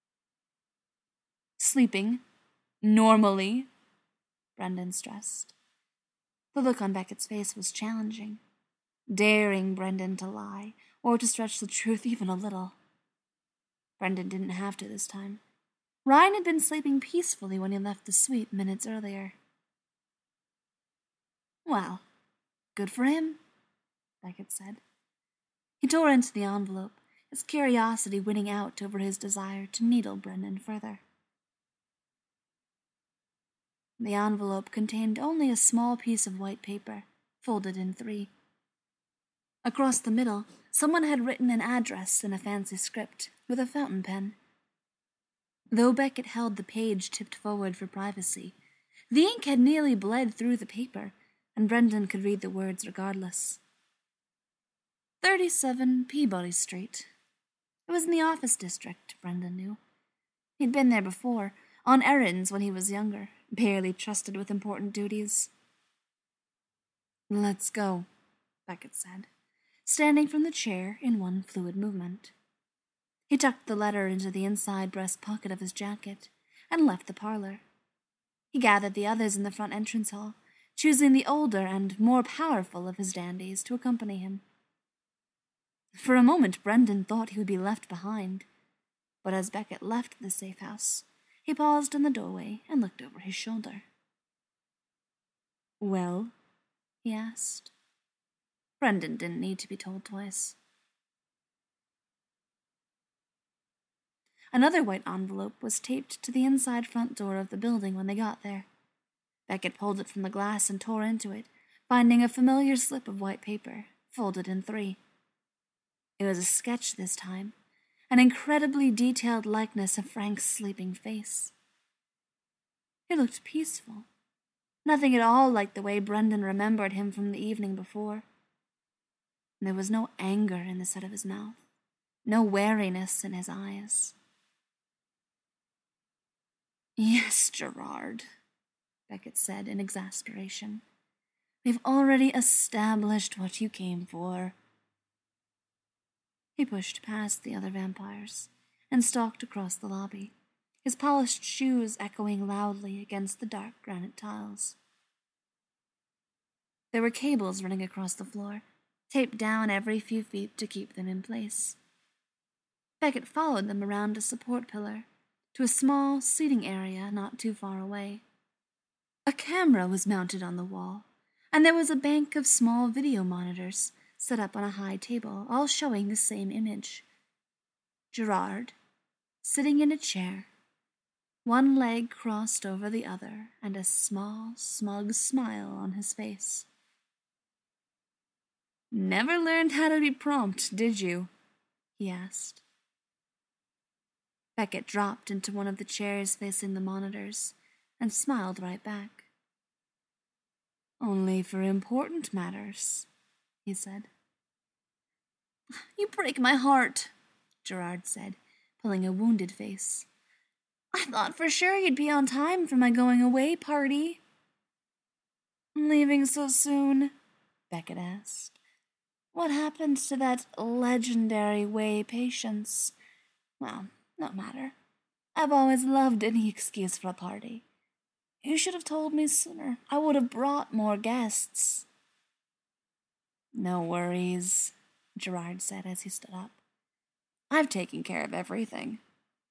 Sleeping. Normally, Brendan stressed. The look on Beckett's face was challenging. daring Brendan to lie, or to stretch the truth even a little. Brendan didn't have to this time. Ryan had been sleeping peacefully when he left the suite minutes earlier. Well, good for him, Beckett said. He tore into the envelope, his curiosity winning out over his desire to needle Brendan further. The envelope contained only a small piece of white paper, folded in 3. Across the middle, someone had written an address in a fancy script with a fountain pen. Though Beckett held the page tipped forward for privacy, the ink had nearly bled through the paper, and Brendan could read the words regardless. 37 Peabody Street. It was in the office district, Brendan knew. He'd been there before, on errands when he was younger, barely trusted with important duties. Let's go, Beckett said, standing from the chair in one fluid movement. He tucked the letter into the inside breast pocket of his jacket and left the parlor. He gathered the others in the front entrance hall, choosing the older and more powerful of his dandies to accompany him. For a moment, Brendan thought he would be left behind, but as Beckett left the safe house, he paused in the doorway and looked over his shoulder. Well? He asked. Brendan didn't need to be told twice. Another white envelope was taped to the inside front door of the building when they got there. Beckett pulled it from the glass and tore into it, finding a familiar slip of white paper, folded in 3. It was a sketch this time, an incredibly detailed likeness of Frank's sleeping face. He looked peaceful, nothing at all like the way Brendan remembered him from the evening before. There was no anger in the set of his mouth, no wariness in his eyes. Yes, Gerard, Beckett said in exasperation. We've already established what you came for. He pushed past the other vampires and stalked across the lobby, his polished shoes echoing loudly against the dark granite tiles. There were cables running across the floor, taped down every few feet to keep them in place. Beckett followed them around a support pillar to a small seating area not too far away. A camera was mounted on the wall, and there was a bank of small video monitors set up on a high table, all showing the same image. Gerard, sitting in a chair, one leg crossed over the other, and a small, smug smile on his face. Never learned how to be prompt, did you? He asked. Beckett dropped into one of the chairs facing the monitors and smiled right back. Only for important matters, he said. You break my heart, Gerard said, pulling a wounded face. I thought for sure you'd be on time for my going away party. Leaving so soon? Beckett asked. What happened to that legendary way patience? Well, no matter. I've always loved any excuse for a party. You should have told me sooner. I would have brought more guests. No worries, Gerard said as he stood up. I've taken care of everything.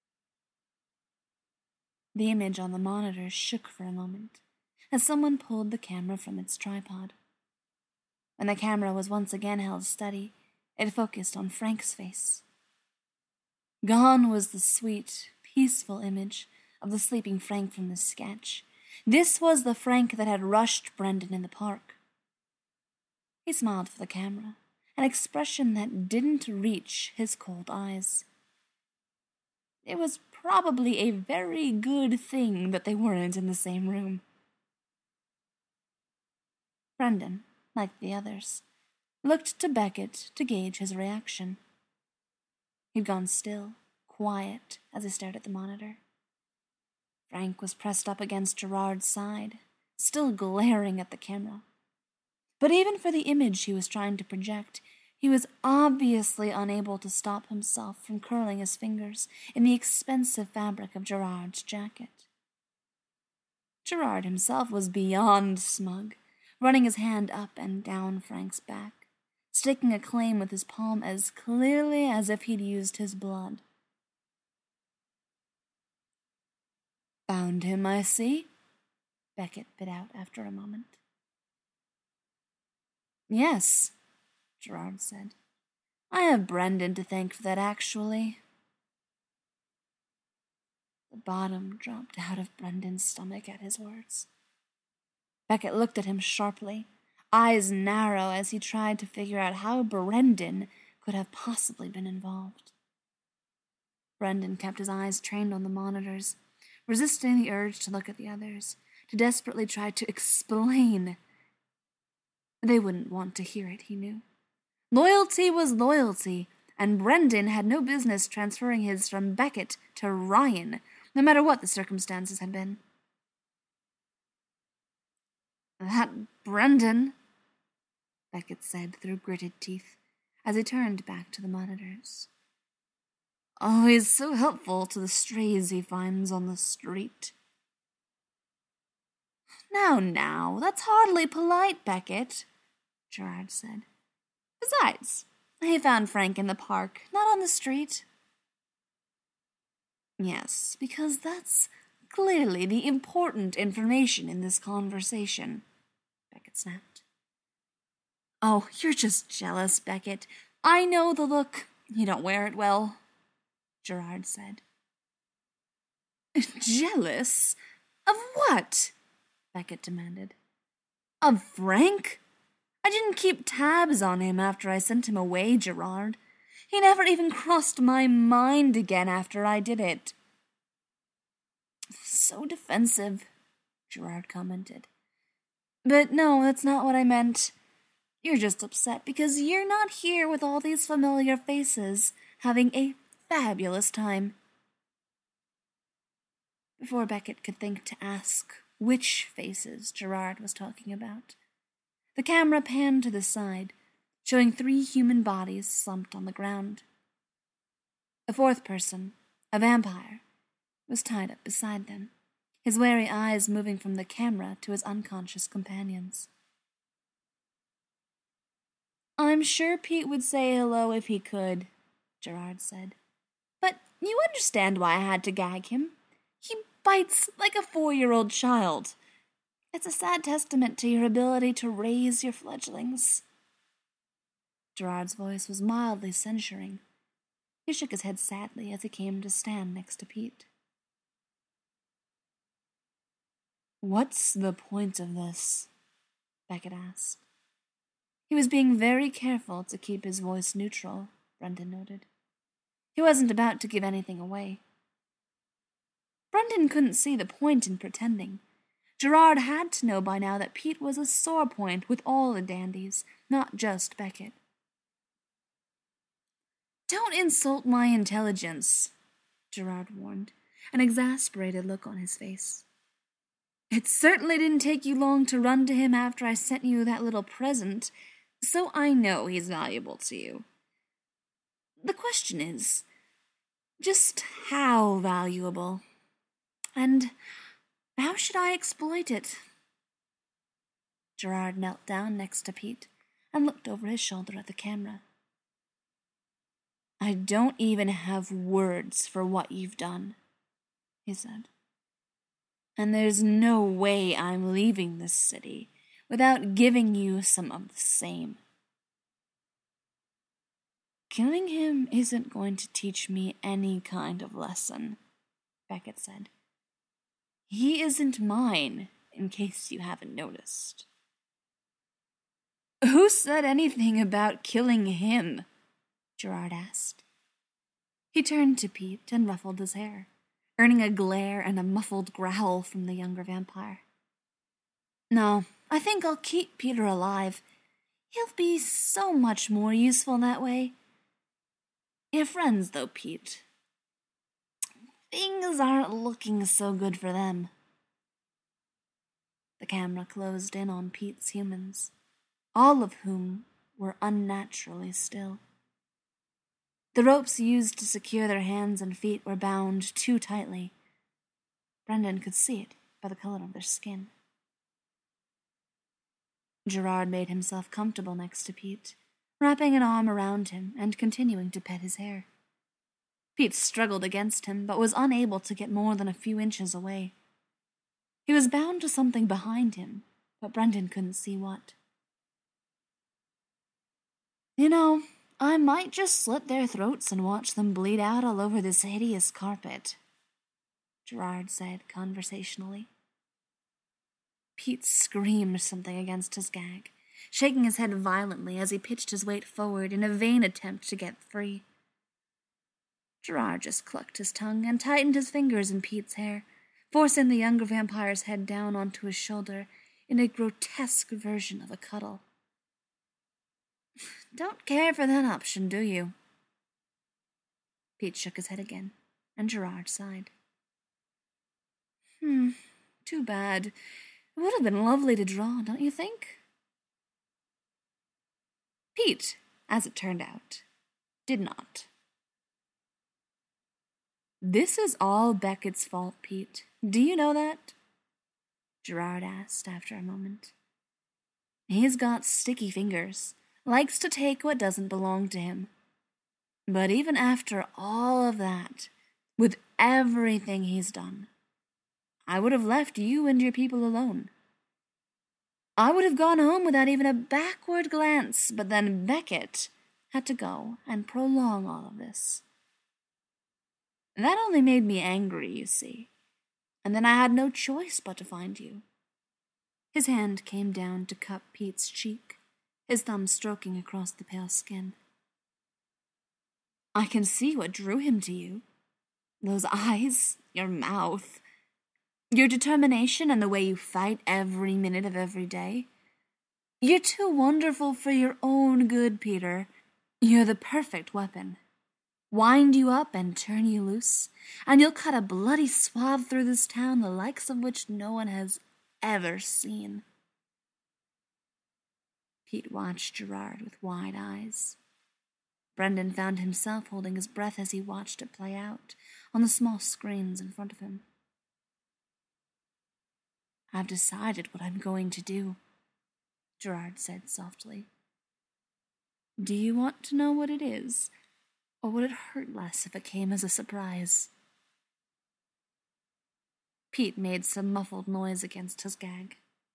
The image on the monitor shook for a moment as someone pulled the camera from its tripod. When the camera was once again held steady, it focused on Frank's face. Gone was the sweet, peaceful image of the sleeping Frank from the sketch. This was the Frank that had rushed Brendan in the park. He smiled for the camera, an expression that didn't reach his cold eyes. It was probably a very good thing that they weren't in the same room. Brendan, like the others, looked to Beckett to gauge his reaction. He'd gone still, quiet, as he stared at the monitor. Frank was pressed up against Gerard's side, still glaring at the camera. But even for the image he was trying to project, he was obviously unable to stop himself from curling his fingers in the expensive fabric of Gerard's jacket. Gerard himself was beyond smug, running his hand up and down Frank's back, staking a claim with his palm as clearly as if he'd used his blood. "Found him, I see," Beckett bit out after a moment. "Yes," Gerard said. "I have Brendan to thank for that, actually." The bottom dropped out of Brendan's stomach at his words. Beckett looked at him sharply, eyes narrow as he tried to figure out how Brendan could have possibly been involved. Brendan kept his eyes trained on the monitors, resisting the urge to look at the others, to desperately try to explain. They wouldn't want to hear it, he knew. Loyalty was loyalty, and Brendan had no business transferring his from Beckett to Ryan, no matter what the circumstances had been. "That Brendan," Beckett said through gritted teeth, as he turned back to the monitors. "Always so helpful to the strays he finds on the street." Now, that's hardly polite, Beckett," Gerard said. "Besides, he found Frank in the park, not on the street." "Yes, because that's clearly the important information in this conversation," Beckett snapped. "Oh, you're just jealous, Beckett. I know the look. You don't wear it well," Gerard said. "Jealous? Of what?" Beckett demanded. "Of Frank? I didn't keep tabs on him after I sent him away, Gerard. He never even crossed my mind again after I did it." "So defensive," Gerard commented. "But no, that's not what I meant. You're just upset because you're not here with all these familiar faces, having a fabulous time." Before Beckett could think to ask which faces Gerard was talking about, the camera panned to the side, showing 3 human bodies slumped on the ground. A 4th person, a vampire, was tied up beside them, his wary eyes moving from the camera to his unconscious companions. "I'm sure Pete would say hello if he could," Gerard said. "But you understand why I had to gag him. He bites like a 4-year-old child. It's a sad testament to your ability to raise your fledglings." Gerard's voice was mildly censuring. He shook his head sadly as he came to stand next to Pete. "What's the point of this?" Beckett asked. He was being very careful to keep his voice neutral, Brendan noted. He wasn't about to give anything away. Brendan couldn't see the point in pretending. Gerard had to know by now that Pete was a sore point with all the dandies, not just Beckett. "Don't insult my intelligence," Gerard warned, an exasperated look on his face. "It certainly didn't take you long to run to him after I sent you that little present, so I know he's valuable to you. The question is, just how valuable? And how should I exploit it?" Gerard knelt down next to Pete and looked over his shoulder at the camera. "I don't even have words for what you've done," he said. "And there's no way I'm leaving this city without giving you some of the same." "Killing him isn't going to teach me any kind of lesson," Beckett said. "He isn't mine, in case you haven't noticed." "Who said anything about killing him?" Gerard asked. He turned to Pete and ruffled his hair, earning a glare and a muffled growl from the younger vampire. "No, I think I'll keep Peter alive. He'll be so much more useful that way. You're friends, though, Pete. Things aren't looking so good for them." The camera closed in on Pete's humans, all of whom were unnaturally still. The ropes used to secure their hands and feet were bound too tightly. Brendan could see it by the color of their skin. Gerard made himself comfortable next to Pete, wrapping an arm around him and continuing to pet his hair. Pete struggled against him, but was unable to get more than a few inches away. He was bound to something behind him, but Brendan couldn't see what. You know, I might just slit their throats and watch them bleed out all over this hideous carpet, Gerard said conversationally. Pete screamed something against his gag, shaking his head violently as he pitched his weight forward in a vain attempt to get free. Gerard just clucked his tongue and tightened his fingers in Pete's hair, forcing the younger vampire's head down onto his shoulder in a grotesque version of a cuddle. Don't care for that option, do you? Pete shook his head again, and Gerard sighed. Too bad. It would have been lovely to draw, don't you think? Pete, as it turned out, did not. This is all Beckett's fault, Pete. Do you know that? Gerard asked after a moment. He's got sticky fingers, likes to take what doesn't belong to him. But even after all of that, with everything he's done, I would have left you and your people alone. I would have gone home without even a backward glance, but then Beckett had to go and prolong all of this. That only made me angry, you see, and then I had no choice but to find you. His hand came down to cup Pete's cheek, his thumb stroking across the pale skin. I can see what drew him to you. Those eyes, your mouth, your determination and the way you fight every minute of every day. You're too wonderful for your own good, Peter. You're the perfect weapon. Wind you up and turn you loose, and you'll cut a bloody swath through this town the likes of which no one has ever seen. Pete watched Gerard with wide eyes. Brendan found himself holding his breath as he watched it play out on the small screens in front of him. I've decided what I'm going to do, Gerard said softly. Do you want to know what it is? Or would it hurt less if it came as a surprise? Pete made some muffled noise against his gag.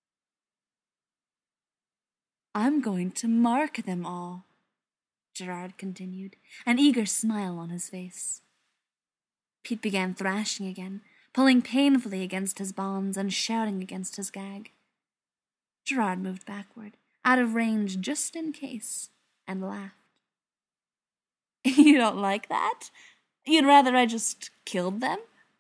I'm going to mark them all, Gerard continued, an eager smile on his face. Pete began thrashing again, pulling painfully against his bonds and shouting against his gag. Gerard moved backward, out of range just in case, and laughed. You don't like that? You'd rather I just killed them?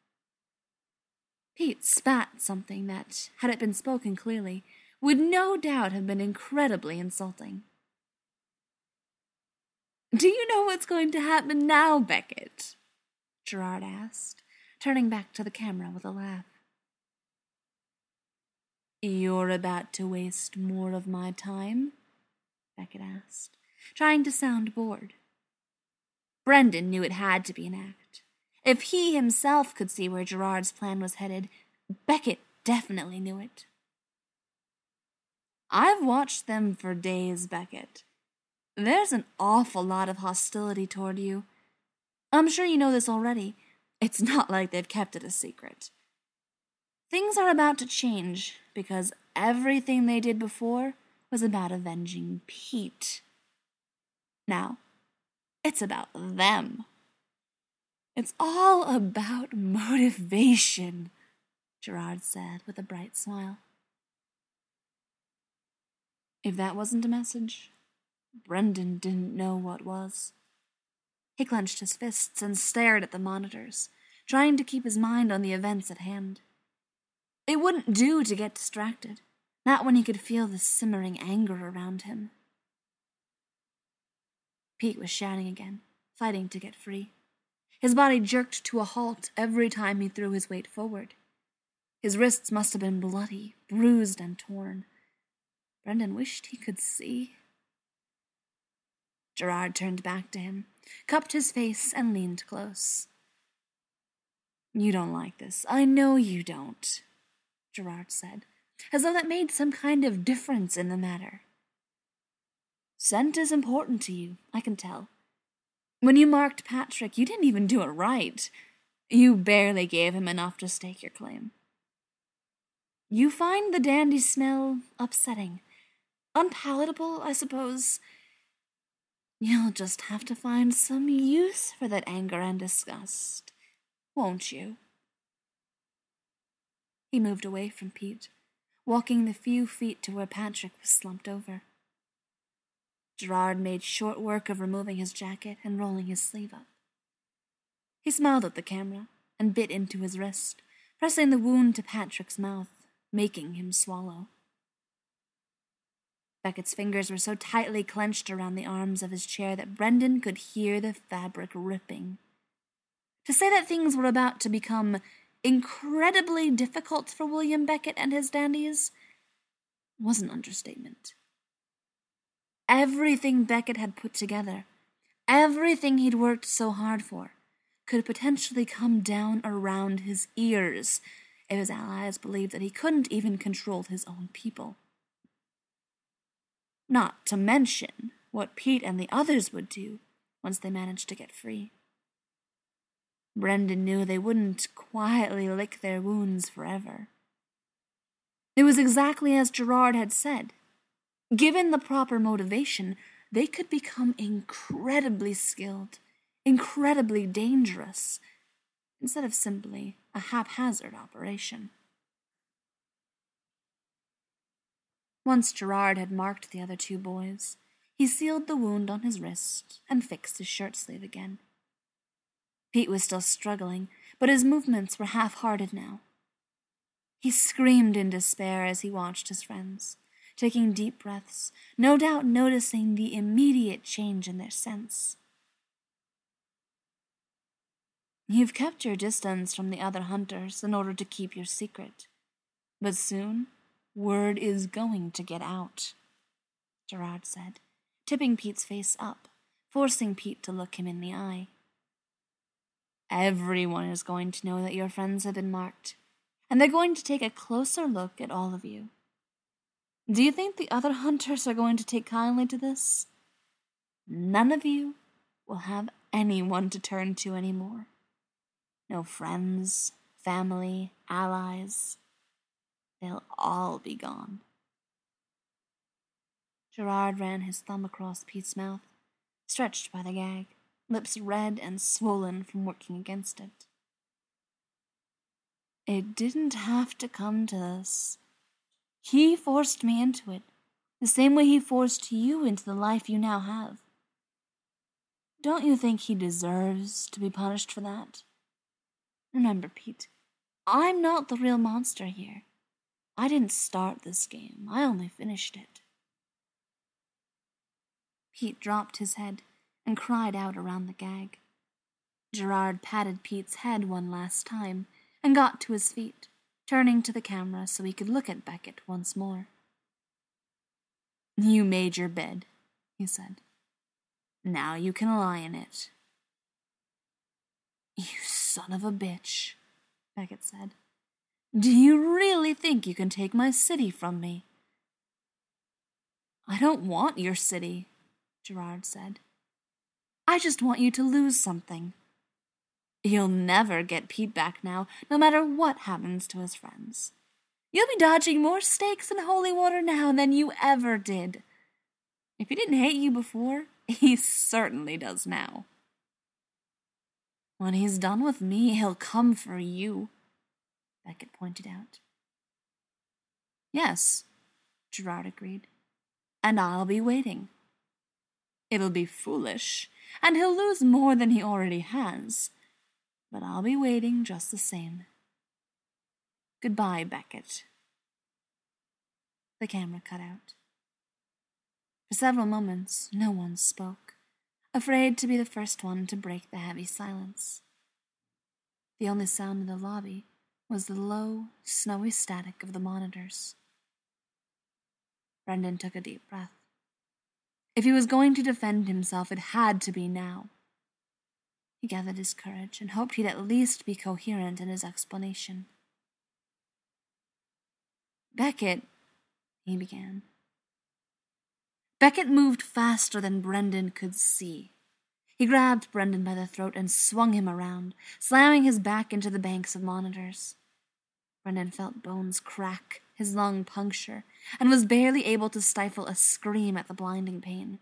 Pete spat something that, had it been spoken clearly, would no doubt have been incredibly insulting. Do you know what's going to happen now, Beckett? Gerard asked, turning back to the camera with a laugh. You're about to waste more of my time? Beckett asked, trying to sound bored. Brendan knew it had to be an act. If he himself could see where Gerard's plan was headed, Beckett definitely knew it. I've watched them for days, Beckett. There's an awful lot of hostility toward you. I'm sure you know this already. It's not like they've kept it a secret. Things are about to change because everything they did before was about avenging Pete. Now, it's about them. It's all about motivation, Gerard said with a bright smile. If that wasn't a message, Brendan didn't know what was. He clenched his fists and stared at the monitors, trying to keep his mind on the events at hand. It wouldn't do to get distracted, not when he could feel the simmering anger around him. Pete was shouting again, fighting to get free. His body jerked to a halt every time he threw his weight forward. His wrists must have been bloody, bruised, and torn. Brendan wished he could see. Gerard turned back to him, cupped his face, and leaned close. You don't like this. I know you don't, Gerard said, as though that made some kind of difference in the matter. Scent is important to you, I can tell. When you marked Patrick, you didn't even do it right. You barely gave him enough to stake your claim. You find the dandy smell upsetting. Unpalatable, I suppose. You'll just have to find some use for that anger and disgust, won't you? He moved away from Pete, walking the few feet to where Patrick was slumped over. Gerard made short work of removing his jacket and rolling his sleeve up. He smiled at the camera and bit into his wrist, pressing the wound to Patrick's mouth, making him swallow. Beckett's fingers were so tightly clenched around the arms of his chair that Brendan could hear the fabric ripping. To say that things were about to become incredibly difficult for William Beckett and his dandies was an understatement. Everything Beckett had put together, everything he'd worked so hard for, could potentially come down around his ears if his allies believed that he couldn't even control his own people. Not to mention what Pete and the others would do once they managed to get free. Brendan knew they wouldn't quietly lick their wounds forever. It was exactly as Gerard had said. Given the proper motivation, they could become incredibly skilled, incredibly dangerous, instead of simply a haphazard operation. Once Gerard had marked the other two boys, he sealed the wound on his wrist and fixed his shirt sleeve again. Pete was still struggling, but his movements were half-hearted now. He screamed in despair as he watched his friends, taking deep breaths, no doubt noticing the immediate change in their sense. You've kept your distance from the other hunters in order to keep your secret, but soon word is going to get out, Gerard said, tipping Pete's face up, forcing Pete to look him in the eye. Everyone is going to know that your friends have been marked, and they're going to take a closer look at all of you. Do you think the other hunters are going to take kindly to this? None of you will have anyone to turn to anymore. No friends, family, allies. They'll all be gone. Gerard ran his thumb across Pete's mouth, stretched by the gag, lips red and swollen from working against it. It didn't have to come to this. He forced me into it, the same way he forced you into the life you now have. Don't you think he deserves to be punished for that? Remember, Pete, I'm not the real monster here. I didn't start this game, I only finished it. Pete dropped his head and cried out around the gag. Gerard patted Pete's head one last time and got to his feet, turning to the camera so he could look at Beckett once more. You made your bed, he said. Now you can lie in it. You son of a bitch, Beckett said. Do you really think you can take my city from me? I don't want your city, Gerard said. I just want you to lose something. You'll never get Pete back now, no matter what happens to his friends. You'll be dodging more stakes in holy water now than you ever did. If he didn't hate you before, he certainly does now. When he's done with me, he'll come for you, Beckett pointed out. Yes, Gerard agreed, and I'll be waiting. It'll be foolish, and he'll lose more than he already has, but I'll be waiting just the same. Goodbye, Beckett. The camera cut out. For several moments, no one spoke, afraid to be the first one to break the heavy silence. The only sound in the lobby was the low, snowy static of the monitors. Brendan took a deep breath. If he was going to defend himself, it had to be now. He gathered his courage and hoped he'd at least be coherent in his explanation. Beckett, he began. Beckett moved faster than Brendan could see. He grabbed Brendan by the throat and swung him around, slamming his back into the banks of monitors. Brendan felt bones crack, his lung puncture, and was barely able to stifle a scream at the blinding pain.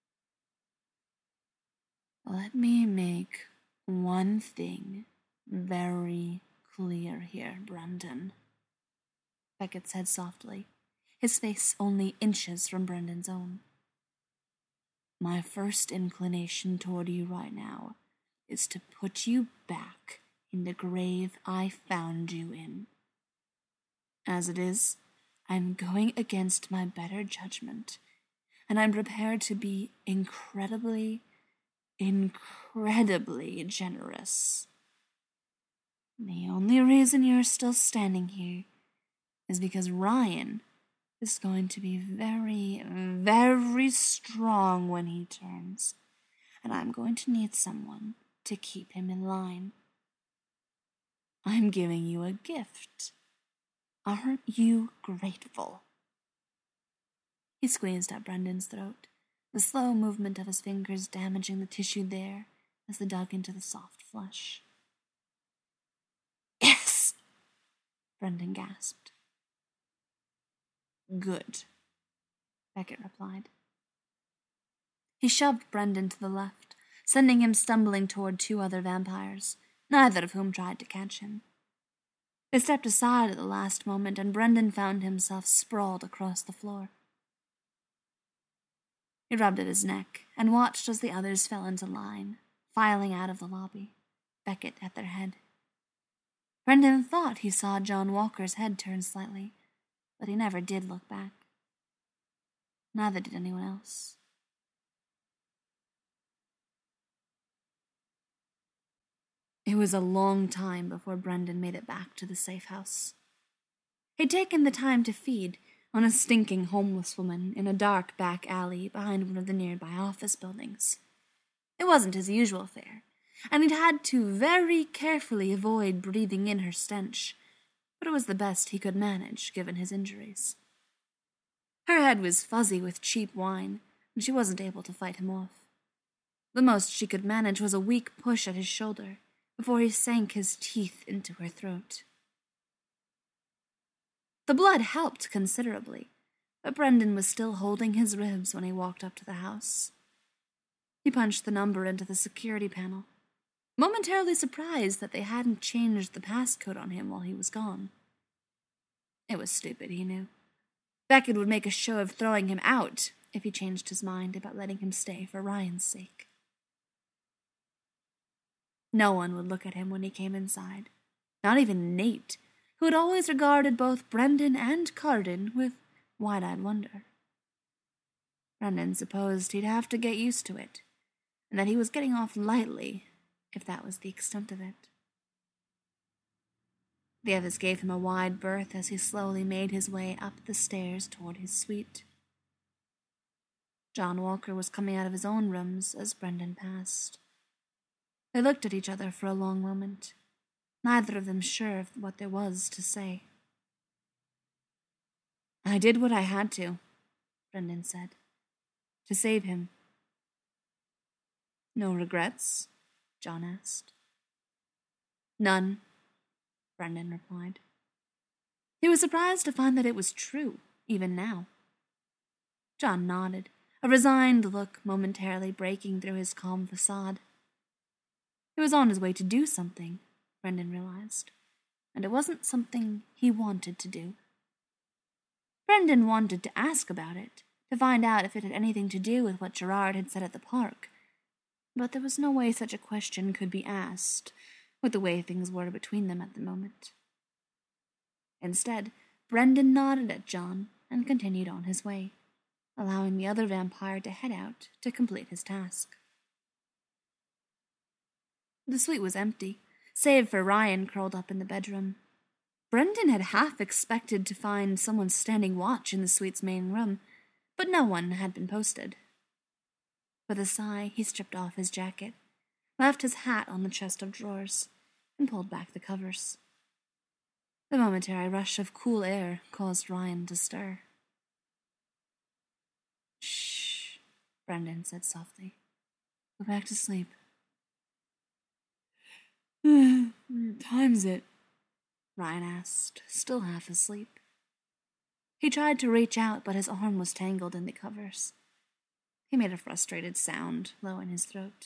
Let me make one thing very clear here, Brendan, Beckett said softly, his face only inches from Brendan's own. My first inclination toward you right now is to put you back in the grave I found you in. As it is, I'm going against my better judgment, and I'm prepared to be incredibly generous. The only reason you're still standing here is because Ryan is going to be very, very strong when he turns, and I'm going to need someone to keep him in line. I'm giving you a gift. Aren't you grateful? He squeezed at Brendan's throat, the slow movement of his fingers damaging the tissue there as they dug into the soft flesh. Yes! Brendan gasped. Good, Beckett replied. He shoved Brendan to the left, sending him stumbling toward two other vampires, neither of whom tried to catch him. They stepped aside at the last moment, and Brendan found himself sprawled across the floor. He rubbed at his neck and watched as the others fell into line, filing out of the lobby, Beckett at their head. Brendan thought he saw John Walker's head turn slightly, but he never did look back. Neither did anyone else. It was a long time before Brendan made it back to the safe house. He'd taken the time to feed on a stinking homeless woman in a dark back alley behind one of the nearby office buildings. It wasn't his usual fare, and he'd had to very carefully avoid breathing in her stench, but it was the best he could manage given his injuries. Her head was fuzzy with cheap wine, and she wasn't able to fight him off. The most she could manage was a weak push at his shoulder before he sank his teeth into her throat. The blood helped considerably, but Brendan was still holding his ribs when he walked up to the house. He punched the number into the security panel, momentarily surprised that they hadn't changed the passcode on him while he was gone. It was stupid, he knew. Beckett would make a show of throwing him out if he changed his mind about letting him stay for Ryan's sake. No one would look at him when he came inside, not even Nate, who had always regarded both Brendan and Carden with wide-eyed wonder. Brendan supposed he'd have to get used to it, and that he was getting off lightly, if that was the extent of it. The others gave him a wide berth as he slowly made his way up the stairs toward his suite. John Walker was coming out of his own rooms as Brendan passed. They looked at each other for a long moment, neither of them sure of what there was to say. I did what I had to, Brendan said, to save him. No regrets? John asked. None, Brendan replied. He was surprised to find that it was true, even now. John nodded, a resigned look momentarily breaking through his calm facade. He was on his way to do something, Brendan realized, and it wasn't something he wanted to do. Brendan wanted to ask about it, to find out if it had anything to do with what Gerard had said at the park, but there was no way such a question could be asked, with the way things were between them at the moment. Instead, Brendan nodded at John and continued on his way, allowing the other vampire to head out to complete his task. The suite was empty, save for Ryan curled up in the bedroom. Brendan had half expected to find someone standing watch in the suite's main room, but no one had been posted. With a sigh, he stripped off his jacket, left his hat on the chest of drawers, and pulled back the covers. The momentary rush of cool air caused Ryan to stir. Shh, Brendan said softly. Go back to sleep. Time's it? Ryan asked, still half asleep. He tried to reach out, but his arm was tangled in the covers. He made a frustrated sound, low in his throat.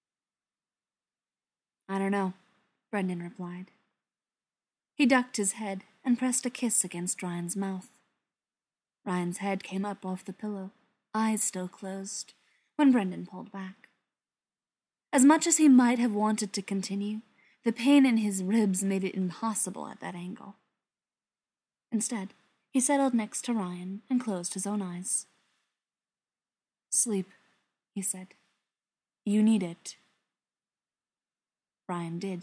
I don't know, Brendan replied. He ducked his head and pressed a kiss against Ryan's mouth. Ryan's head came up off the pillow, eyes still closed, when Brendan pulled back. As much as he might have wanted to continue, the pain in his ribs made it impossible at that angle. Instead, he settled next to Ryan and closed his own eyes. Sleep, he said. You need it. Ryan did.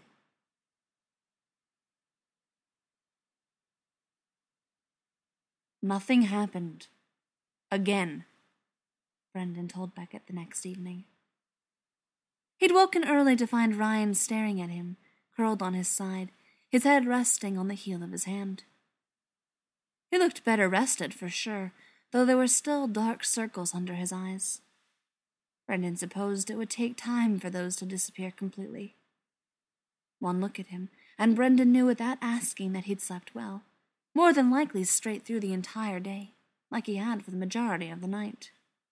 Nothing happened. Again, Brendan told Beckett the next evening. He'd woken early to find Ryan staring at him, curled on his side, his head resting on the heel of his hand. He looked better rested for sure, though there were still dark circles under his eyes. Brendan supposed it would take time for those to disappear completely. One look at him, and Brendan knew without asking that he'd slept well, more than likely straight through the entire day, like he had for the majority of the night.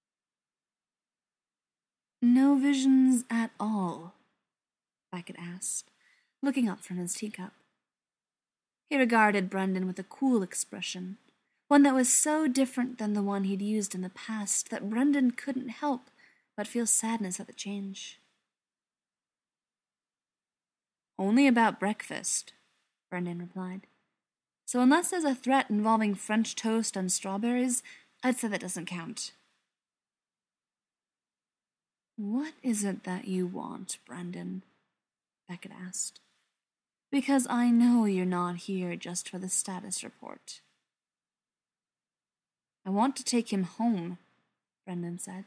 No visions at all? Beckett asked, looking up from his teacup. He regarded Brendan with a cool expression, one that was so different than the one he'd used in the past that Brendan couldn't help but feel sadness at the change. Only about breakfast, Brendan replied. So unless there's a threat involving French toast and strawberries, I'd say that doesn't count. What is it that you want, Brendan? Beckett asked. Because I know you're not here just for the status report. I want to take him home, Brendan said.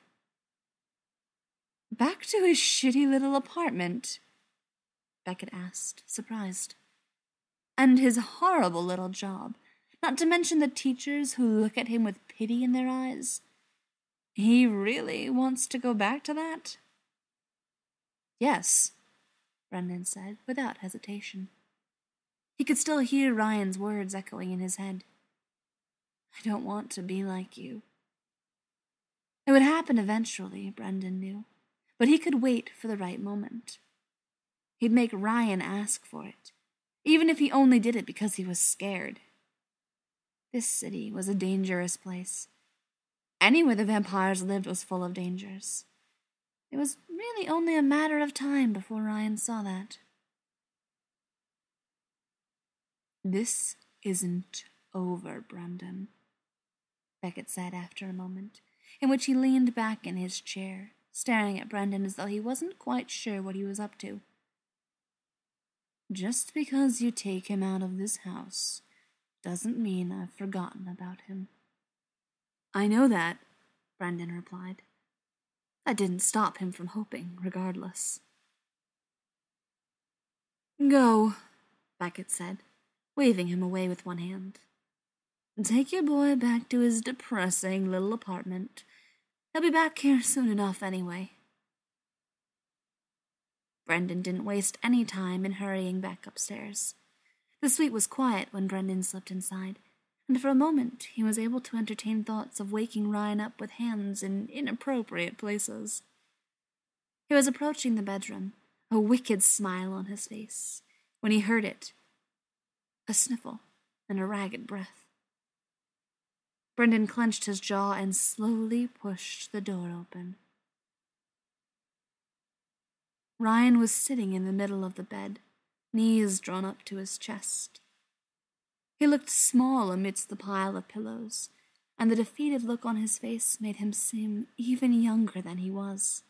Back to his shitty little apartment? Beckett asked, surprised. And his horrible little job, not to mention the teachers who look at him with pity in their eyes. He really wants to go back to that? Yes, Brendan said, without hesitation. He could still hear Ryan's words echoing in his head. I don't want to be like you. It would happen eventually, Brendan knew, but he could wait for the right moment. He'd make Ryan ask for it, even if he only did it because he was scared. This city was a dangerous place. Anywhere the vampires lived was full of dangers. It was really only a matter of time before Ryan saw that. This isn't over, Brendan, Beckett said after a moment, in which he leaned back in his chair, staring at Brendan as though he wasn't quite sure what he was up to. Just because you take him out of this house doesn't mean I've forgotten about him. I know that, Brendan replied. That didn't stop him from hoping, regardless. Go, Beckett said, waving him away with one hand. Take your boy back to his depressing little apartment. He'll be back here soon enough anyway. Brendan didn't waste any time in hurrying back upstairs. The suite was quiet when Brendan slipped inside, and for a moment he was able to entertain thoughts of waking Ryan up with hands in inappropriate places. He was approaching the bedroom, a wicked smile on his face, when he heard it. A sniffle and a ragged breath. Brendan clenched his jaw and slowly pushed the door open. Ryan was sitting in the middle of the bed, knees drawn up to his chest. He looked small amidst the pile of pillows, and the defeated look on his face made him seem even younger than he was.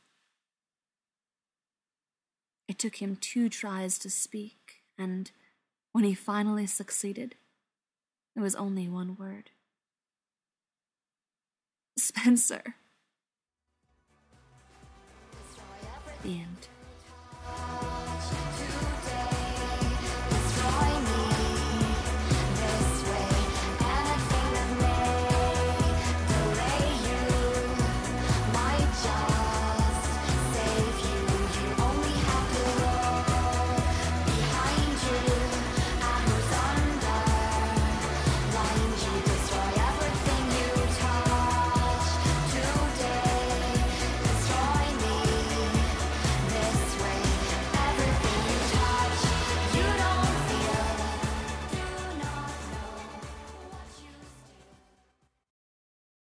It took him 2 tries to speak, and when he finally succeeded, it was only one word. Spencer. The end.